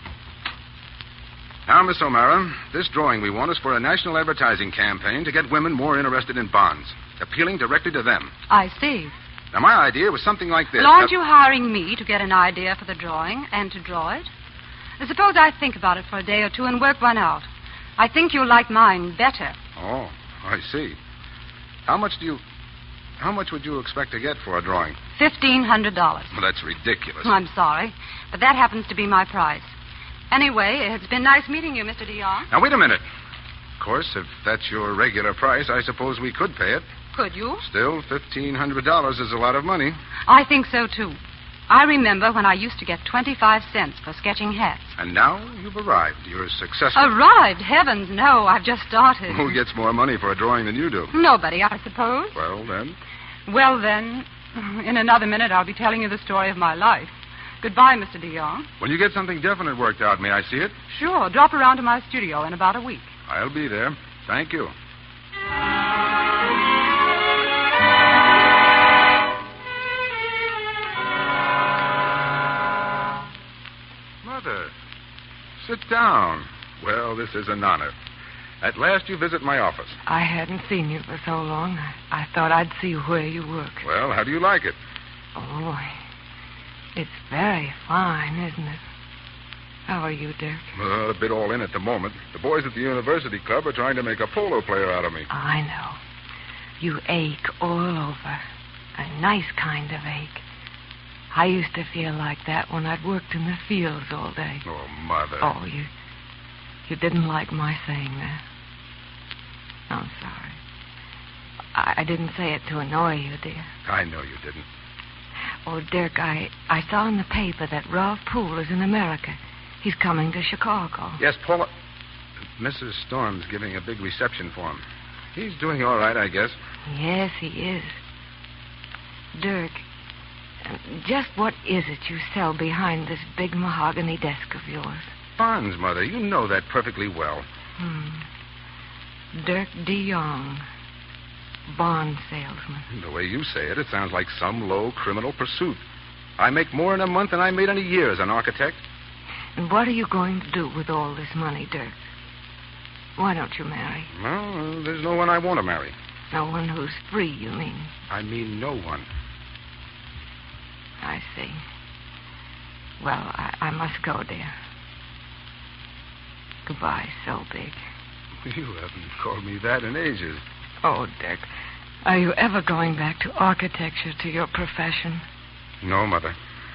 Speaker 18: Now, Miss O'Mara, this drawing we want is for a national advertising campaign to get women more interested in bonds, appealing directly to them.
Speaker 21: I see.
Speaker 18: Now, my idea was something like this.
Speaker 21: Well, aren't
Speaker 18: uh,
Speaker 21: you hiring me to get an idea for the drawing and to draw it? Suppose I think about it for a day or two and work one out. I think you'll like mine better.
Speaker 18: Oh, I see. How much do you... How much would you expect to get for a drawing?
Speaker 21: Fifteen hundred dollars.
Speaker 18: Well, that's ridiculous.
Speaker 21: I'm sorry, but that happens to be my price. Anyway, it's been nice meeting you, Mister DeYoung.
Speaker 18: Now, wait a minute. Of course, if that's your regular price, I suppose we could pay it.
Speaker 21: Could you?
Speaker 18: Still, fifteen hundred dollars is a lot of money.
Speaker 21: I think so, too. I remember when I used to get twenty-five cents for sketching hats.
Speaker 18: And now you've arrived. You're successful.
Speaker 21: Arrived? Heavens, no. I've just started.
Speaker 18: Who gets more money for a drawing than you do?
Speaker 21: Nobody, I suppose.
Speaker 18: Well, then.
Speaker 21: Well, then, in another minute, I'll be telling you the story of my life. Goodbye, Mister DeYoung.
Speaker 18: When you get something definite worked out, may I see it?
Speaker 21: Sure. Drop around to my studio in about a week.
Speaker 18: I'll be there. Thank you. Mother, sit down. Well, this is an honor. At last you visit my office.
Speaker 7: I hadn't seen you for so long. I, I thought I'd see where you work.
Speaker 18: Well, how do you like it?
Speaker 7: Oh, it's very fine, isn't it? How are you, Dirk?
Speaker 18: Well, a bit all in at the moment. The boys at the university club are trying to make a polo player out of me.
Speaker 7: I know. You ache all over. A nice kind of ache.
Speaker 1: I used to feel like that when I'd worked in the fields all day.
Speaker 18: Oh, Mother.
Speaker 1: Oh, you, you didn't like my saying that. I'm sorry. I, I didn't say it to annoy you, dear.
Speaker 18: I know you didn't.
Speaker 1: Oh, Dirk, I, I saw in the paper that Ralph Poole is in America. He's coming to Chicago.
Speaker 18: Yes, Paula. Missus Storm's giving a big reception for him. He's doing all right, I guess.
Speaker 1: Yes, he is. Dirk, just what is it you sell behind this big mahogany desk of yours?
Speaker 18: Bonds, Mother. You know that perfectly well.
Speaker 1: Hmm. Dirk DeYoung, bond salesman.
Speaker 18: The way you say it, it sounds like some low criminal pursuit. I make more in a month than I made in a year as an architect.
Speaker 1: And what are you going to do with all this money, Dirk? Why don't you marry?
Speaker 18: Well, there's no one I want to marry.
Speaker 1: No one who's free, you mean?
Speaker 18: I mean no one.
Speaker 1: I see. Well, I, I must go, dear. Goodbye, so big.
Speaker 18: You haven't called me that in ages.
Speaker 1: Oh, Dick, are you ever going back to architecture, to your profession?
Speaker 18: No, Mother.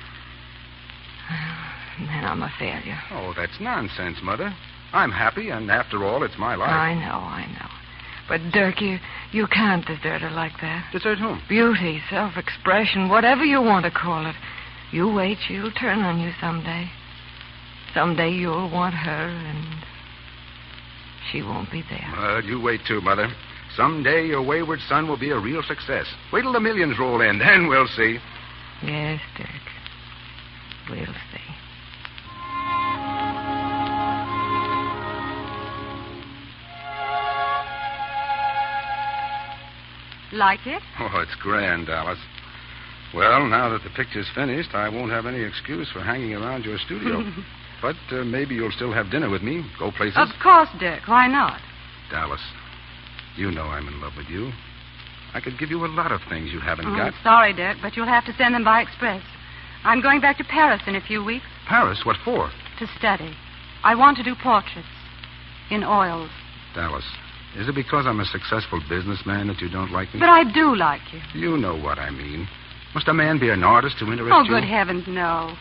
Speaker 1: Then I'm a failure.
Speaker 18: Oh, that's nonsense, Mother. I'm happy, and after all, it's my life.
Speaker 1: I know, I know. But, Dirk, you, you can't desert her like that.
Speaker 18: Desert whom?
Speaker 1: Beauty, self-expression, whatever you want to call it. You wait, she'll turn on you someday. Someday you'll want her, and she won't be there.
Speaker 18: Uh, you wait, too, Mother. Someday your wayward son will be a real success. Wait till the millions roll in, then we'll see.
Speaker 1: Yes, Dirk. We'll see.
Speaker 21: Like it?
Speaker 18: Oh, it's grand, Alice. Well, now that the picture's finished, I won't have any excuse for hanging around your studio. But uh, maybe you'll still have dinner with me, go places.
Speaker 21: Of course, Dirk. Why not?
Speaker 18: Dallas, you know I'm in love with you. I could give you a lot of things you haven't
Speaker 21: Oh,
Speaker 18: got.
Speaker 21: sorry, Dirk, but you'll have to send them by express. I'm going back to Paris in a few weeks.
Speaker 18: Paris? What for?
Speaker 21: To study. I want to do portraits. In oils.
Speaker 18: Dallas, is it because I'm a successful businessman that you don't like me?
Speaker 21: But I do like you.
Speaker 18: You know what I mean. Must a man be an artist to interest
Speaker 21: Oh,
Speaker 18: you?
Speaker 21: good heavens, no.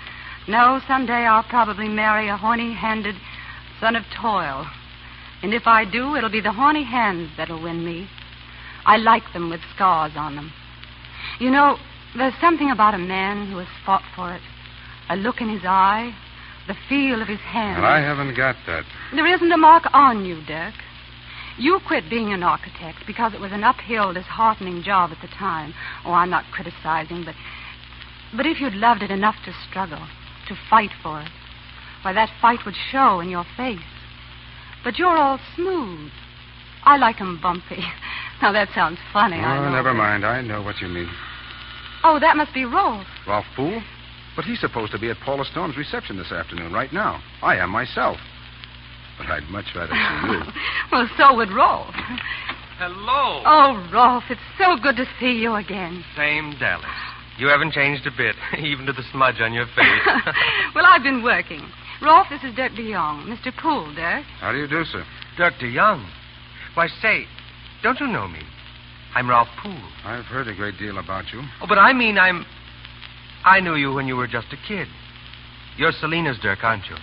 Speaker 21: No, someday I'll probably marry a horny-handed son of toil. And if I do, it'll be the horny hands that'll win me. I like them with scars on them. You know, there's something about a man who has fought for it. A look in his eye, the feel of his hand.
Speaker 18: Well, I haven't got that.
Speaker 21: There isn't a mark on you, Dirk. You quit being an architect because it was an uphill, disheartening job at the time. Oh, I'm not criticizing, but... But if you'd loved it enough to struggle, to fight for it, why, that fight would show in your face. But you're all smooth. I like 'em bumpy. Now, that sounds funny,
Speaker 18: Oh,
Speaker 21: I know.
Speaker 18: never mind. I know what you mean.
Speaker 21: Oh, that must be Rolf.
Speaker 18: Ralph Poole? But he's supposed to be at Paula Storm's reception this afternoon, right now. I am myself. But I'd much rather see you.
Speaker 21: Well, so would Rolf.
Speaker 22: Hello.
Speaker 21: Oh, Rolf, it's so good to see you again.
Speaker 22: Same Dallas. You haven't changed a bit, even to the smudge on your face.
Speaker 21: Well, I've been working. Rolf, this is Dirk DeYoung. Mister Poole, Dirk.
Speaker 18: How do you do, sir?
Speaker 22: Dirk DeYoung? Why, say, don't you know me? I'm Ralph Poole.
Speaker 18: I've heard a great deal about you.
Speaker 22: Oh, but I mean I'm... I knew you when you were just a kid. You're Selina's Dirk, aren't you?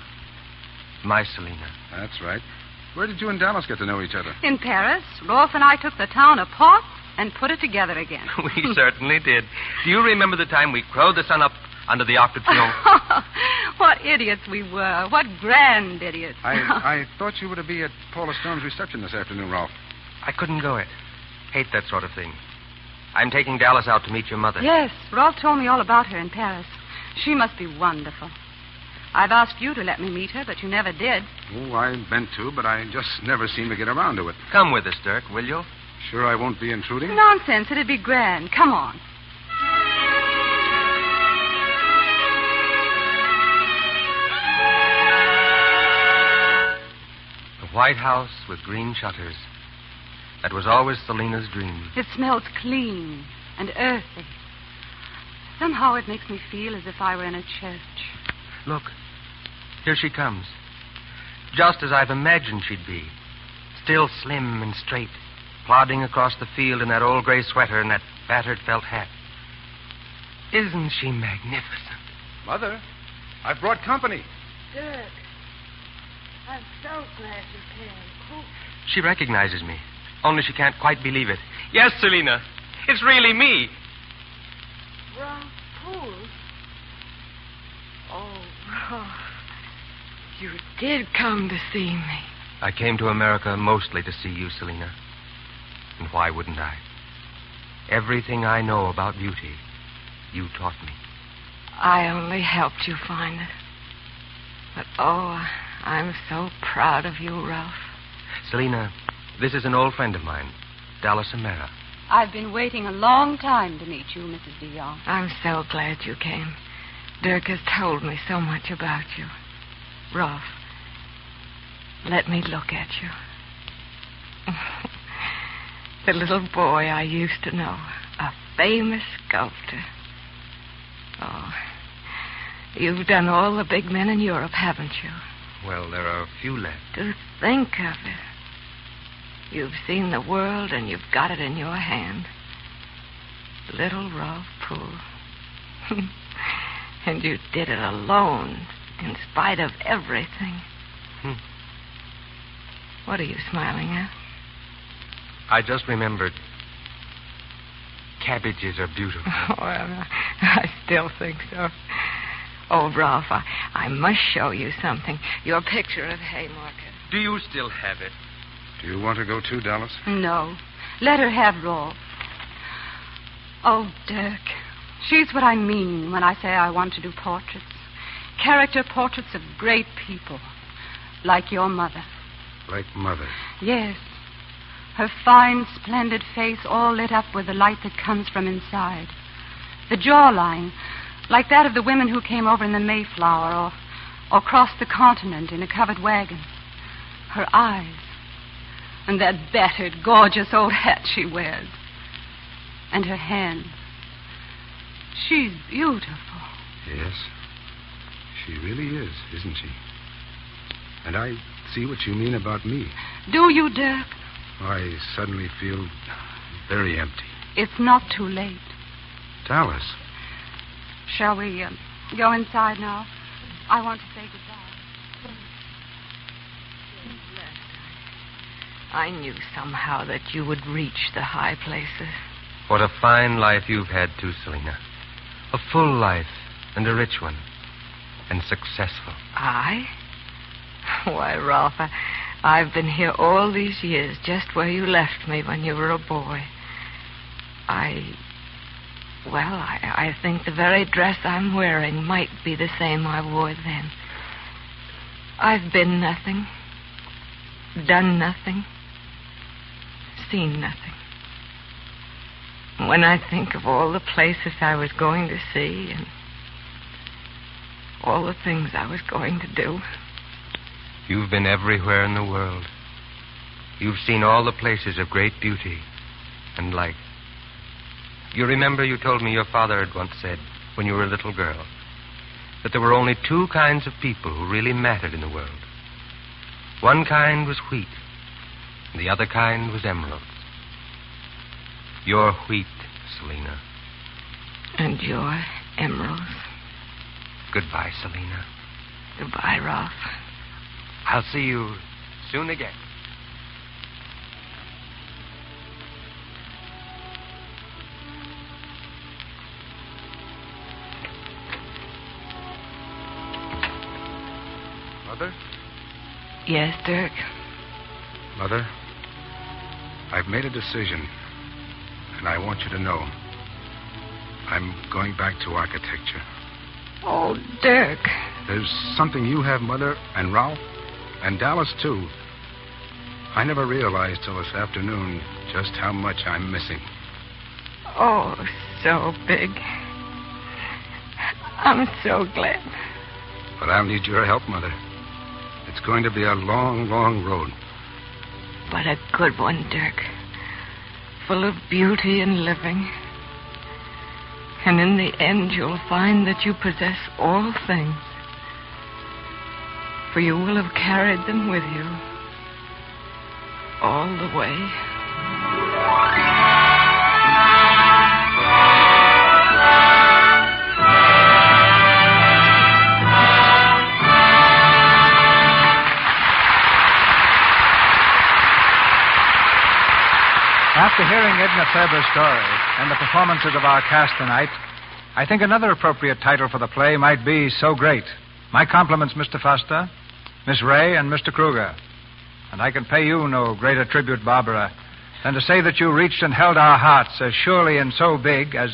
Speaker 22: My Selina.
Speaker 18: That's right. Where did you and Dallas get to know each other?
Speaker 21: In Paris, Rolf and I took the town apart and put it together again.
Speaker 22: We certainly did. Do you remember the time we crowed the sun up under the Arc de Triomphe?
Speaker 21: What idiots we were. What grand idiots.
Speaker 18: I I thought you were to be at Paula Storm's reception this afternoon, Ralph.
Speaker 22: I couldn't go it. Hate that sort of thing. I'm taking Dallas out to meet your mother.
Speaker 21: Yes, Rolf told me all about her in Paris. She must be wonderful. I've asked you to let me meet her, but you never did.
Speaker 18: Oh, I meant to, but I just never seem to get around to it.
Speaker 22: Come with us, Dirk, will you?
Speaker 18: Sure I won't be intruding?
Speaker 21: Nonsense. It'd be grand. Come on.
Speaker 22: The White House with green shutters. That was always Selina's dream.
Speaker 21: It smells clean and earthy. Somehow it makes me feel as if I were in a church.
Speaker 22: Look, here she comes. Just as I've imagined she'd be. Still slim and straight, plodding across the field in that old gray sweater and that battered felt hat. Isn't she magnificent?
Speaker 18: Mother, I've brought company.
Speaker 21: Dirk, I'm so glad you came. Who...
Speaker 22: She recognizes me, only she can't quite believe it. Yes, Selina, it's really me.
Speaker 7: Ralph Poole? Oh, Ralph, you did come to see me.
Speaker 22: I came to America mostly to see you, Selina. And why wouldn't I? Everything I know about beauty, you taught me.
Speaker 7: I only helped you find it. But, oh, I'm so proud of you, Ralph.
Speaker 22: Selina, this is an old friend of mine, Dallas O'Mara.
Speaker 21: I've been waiting a long time to meet you, Missus DeYoung.
Speaker 7: I'm so glad you came. Dirk has told me so much about you. Ralph, let me look at you. The little boy I used to know, a famous sculptor. Oh, you've done all the big men in Europe, haven't you?
Speaker 22: Well, there are a few left.
Speaker 7: To think of it. You've seen the world and you've got it in your hand. Little Ralph Poole. And you did it alone, in spite of everything.
Speaker 22: Hmm.
Speaker 7: What are you smiling at?
Speaker 22: I just remembered. Cabbages are beautiful.
Speaker 7: Well, I still think so. Oh, Ralph, I, I must show you something. Your picture of Haymarket.
Speaker 22: Do you still have it?
Speaker 18: Do you want to go too, Dallas?
Speaker 21: No. Let her have Rolf. Oh, Dirk. She's what I mean when I say I want to do portraits. Character portraits of great people. Like your mother.
Speaker 18: Like Mother?
Speaker 21: Yes. Her fine, splendid face all lit up with the light that comes from inside. The jawline, like that of the women who came over in the Mayflower or, or crossed the continent in a covered wagon. Her eyes, and that battered, gorgeous old hat she wears. And her hands. She's beautiful.
Speaker 18: Yes. She really is, isn't she? And I see what you mean about me.
Speaker 21: Do you, Dirk?
Speaker 18: I suddenly feel very empty.
Speaker 21: It's not too late.
Speaker 18: Dallas.
Speaker 21: Shall we uh, go inside now? I want to say goodbye.
Speaker 7: I knew somehow that you would reach the high places.
Speaker 22: What a fine life you've had, too, Selina. A full life and a rich one. And successful.
Speaker 7: I? Why, Ralph, I, I've been here all these years, just where you left me when you were a boy. I... Well, I, I think the very dress I'm wearing might be the same I wore then. I've been nothing. Done nothing. Seen nothing. When I think of all the places I was going to see and all the things I was going to do.
Speaker 22: You've been everywhere in the world. You've seen all the places of great beauty and light. You remember you told me your father had once said, when you were a little girl, that there were only two kinds of people who really mattered in the world. One kind was wheat, and the other kind was emeralds. You're wheat, Selina.
Speaker 7: And you're emeralds.
Speaker 22: Goodbye, Selina.
Speaker 7: Goodbye, Ralph.
Speaker 22: I'll see you soon again.
Speaker 18: Mother?
Speaker 7: Yes, Dirk?
Speaker 18: Mother, I've made a decision, and I want you to know. I'm going back to architecture.
Speaker 7: Oh, Dirk.
Speaker 18: There's something you have, Mother, and Ralph, and Dallas, too. I never realized till this afternoon just how much I'm missing.
Speaker 7: Oh, so big. I'm so glad.
Speaker 18: But I'll need your help, Mother. It's going to be a long, long road.
Speaker 7: But a good one, Dirk. Full of beauty and living. And in the end, you'll find that you possess all things. For you will have carried them with you all the way.
Speaker 5: After hearing Edna Ferber's story and the performances of our cast tonight, I think another appropriate title for the play might be So Great. My compliments, Mister Foster, Miss Ray, and Mister Kruger. And I can pay you no greater tribute, Barbara, than to say that you reached and held our hearts as surely and so big as,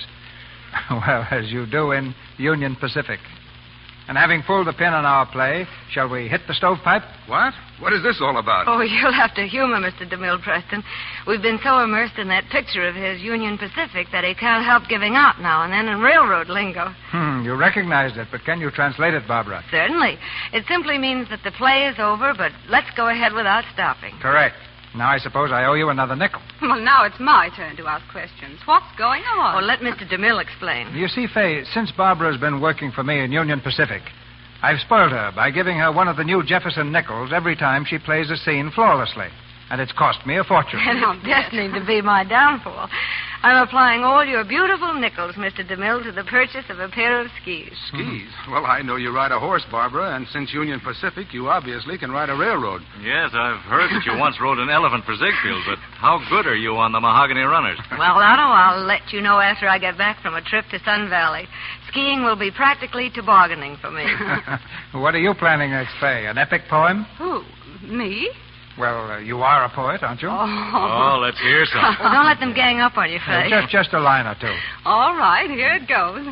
Speaker 5: well, as you do in Union Pacific. And having pulled the pin on our play, shall we hit the stovepipe?
Speaker 18: What? What is this all about?
Speaker 1: Oh, you'll have to humor Mister DeMille, Preston. We've been so immersed in that picture of his, Union Pacific, that he can't help giving out now and then in railroad lingo.
Speaker 5: Hmm, you recognized it, but can you translate it, Barbara?
Speaker 1: Certainly. It simply means that the play is over, but let's go ahead without stopping.
Speaker 5: Correct. Now I suppose I owe you another nickel.
Speaker 21: Well, now it's my turn to ask questions. What's going on?
Speaker 1: Oh, let Mister DeMille explain.
Speaker 5: You see, Fay, since Barbara's been working for me in Union Pacific, I've spoiled her by giving her one of the new Jefferson nickels every time she plays a scene flawlessly. And it's cost me a fortune.
Speaker 1: And it's destined to be my downfall. I'm applying all your beautiful nickels, Mister DeMille, to the purchase of a pair of skis.
Speaker 18: Skis? Well, I know you ride a horse, Barbara, and since Union Pacific, you obviously can ride a railroad.
Speaker 8: Yes, I've heard that you once rode an elephant for Ziegfeld, but how good are you on the mahogany runners?
Speaker 1: Well, Otto, I'll let you know after I get back from a trip to Sun Valley. Skiing will be practically tobogganing for me.
Speaker 5: What are you planning next, Fay? An epic poem?
Speaker 21: Who? Me?
Speaker 5: Well, uh, you are a poet, aren't you?
Speaker 21: Oh,
Speaker 8: oh let's hear some.
Speaker 1: Well, don't let them gang up on you, Fay.
Speaker 5: Uh, just, just a line or two.
Speaker 21: All right, here it goes.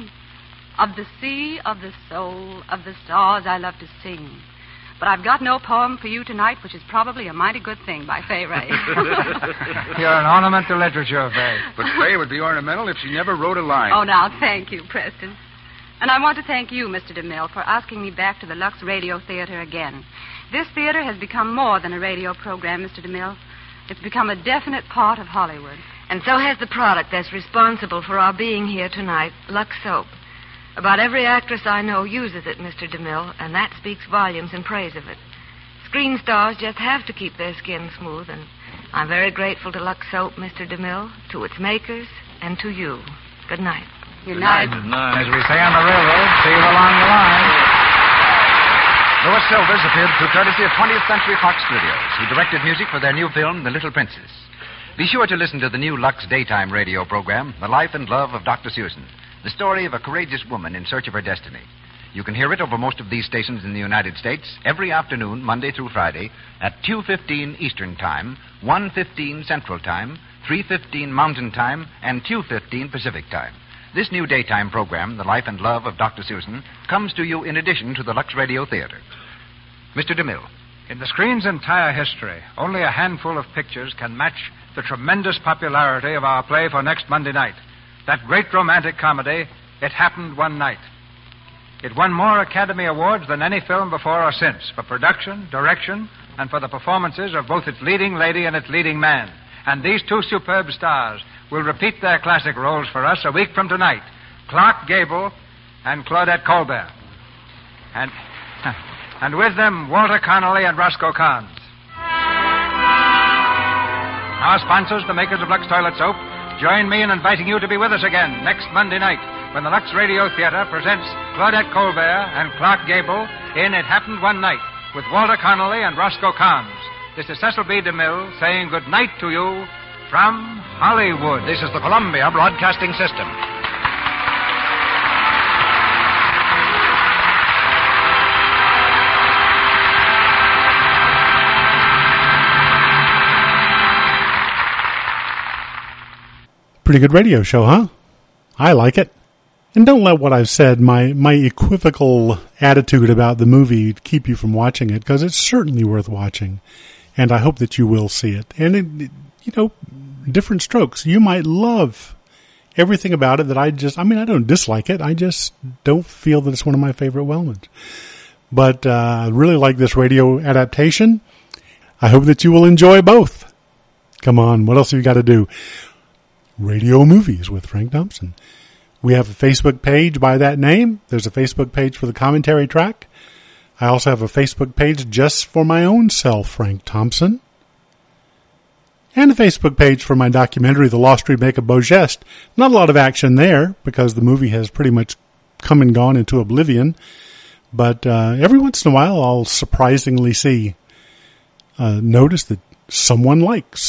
Speaker 21: Of the sea, of the soul, of the stars I love to sing. But I've got no poem for you tonight, which is probably a mighty good thing by Fay Ray.
Speaker 5: You're an ornament to literature, Fay.
Speaker 18: But Fay would be ornamental if she never wrote a line.
Speaker 21: Oh, now, thank you, Preston. And I want to thank you, Mister DeMille, for asking me back to the Lux Radio Theater again. This theater has become more than a radio program, Mister DeMille. It's become a definite part of Hollywood.
Speaker 1: And so has the product that's responsible for our being here tonight, Lux Soap. About every actress I know uses it, Mister DeMille, and that speaks volumes in praise of it. Screen stars just have to keep their skin smooth, and I'm very grateful to Lux Soap, Mister DeMille, to its makers, and to you. Good night.
Speaker 21: Good night.
Speaker 8: Good night.
Speaker 5: As we say on the railroad, see you along the line.
Speaker 4: Louis Silvers appeared through courtesy of twentieth Century Fox Studios, who directed music for their new film, The Little Princess. Be sure to listen to the new Lux daytime radio program, The Life and Love of Doctor Susan, the story of a courageous woman in search of her destiny. You can hear it over most of these stations in the United States every afternoon, Monday through Friday, at two fifteen Eastern Time, one fifteen Central Time, three fifteen Mountain Time, and two fifteen Pacific Time. This new daytime program, The Life and Love of Doctor Susan, comes to you in addition to the Lux Radio Theater. Mister DeMille.
Speaker 5: In the screen's entire history, only a handful of pictures can match the tremendous popularity of our play for next Monday night. That great romantic comedy, It Happened One Night. It won more Academy Awards than any film before or since for production, direction, and for the performances of both its leading lady and its leading man. And these two superb stars will repeat their classic roles for us a week from tonight. Clark Gable and Claudette Colbert. And, and with them, Walter Connolly and Roscoe Carnes. Our sponsors, the makers of Lux Toilet Soap, join me in inviting you to be with us again next Monday night when the Lux Radio Theater presents Claudette Colbert and Clark Gable in It Happened One Night with Walter Connolly and Roscoe Carnes. This is Cecil B. DeMille saying good night to you from Hollywood.
Speaker 4: This is the Columbia Broadcasting System.
Speaker 2: Pretty good radio show, huh? I like it. And don't let what I've said, my, my equivocal attitude about the movie, keep you from watching it, because it's certainly worth watching. And I hope that you will see it. And, it, you know, different strokes. You might love everything about it that I just, I mean, I don't dislike it. I just don't feel that it's one of my favorite Wellmans. But uh, I really like this radio adaptation. I hope that you will enjoy both. Come on, what else have you got to do? Radio Movies with Frank Thompson. We have a Facebook page by that name. There's a Facebook page for the commentary track. I also have a Facebook page just for my own self, Frank Thompson. And a Facebook page for my documentary, The Lost Remake of Beau Geste. Not a lot of action there because the movie has pretty much come and gone into oblivion. But uh, every once in a while I'll surprisingly see, uh, notice that someone likes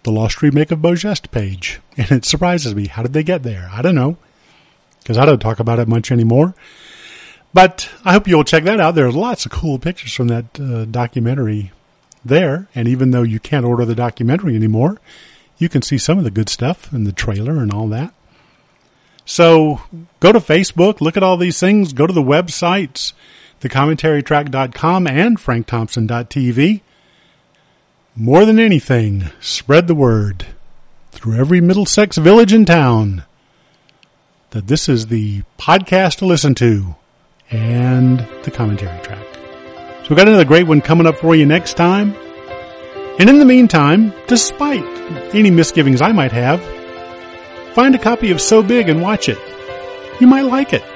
Speaker 2: the Lost Remake of Beau Geste page. And it surprises me. How did they get there? I don't know. Because I don't talk about it much anymore. But I hope you'll check that out. There are lots of cool pictures from that uh, documentary there. And even though you can't order the documentary anymore, you can see some of the good stuff in the trailer and all that. So go to Facebook, look at all these things, go to the websites, the commentary track dot com and frank thompson dot t v. More than anything, spread the word through every Middlesex village and town that this is the podcast to listen to and the commentary track. So we've got another great one coming up for you next time. And in the meantime, despite any misgivings I might have, find a copy of So Big and watch it. You might like it.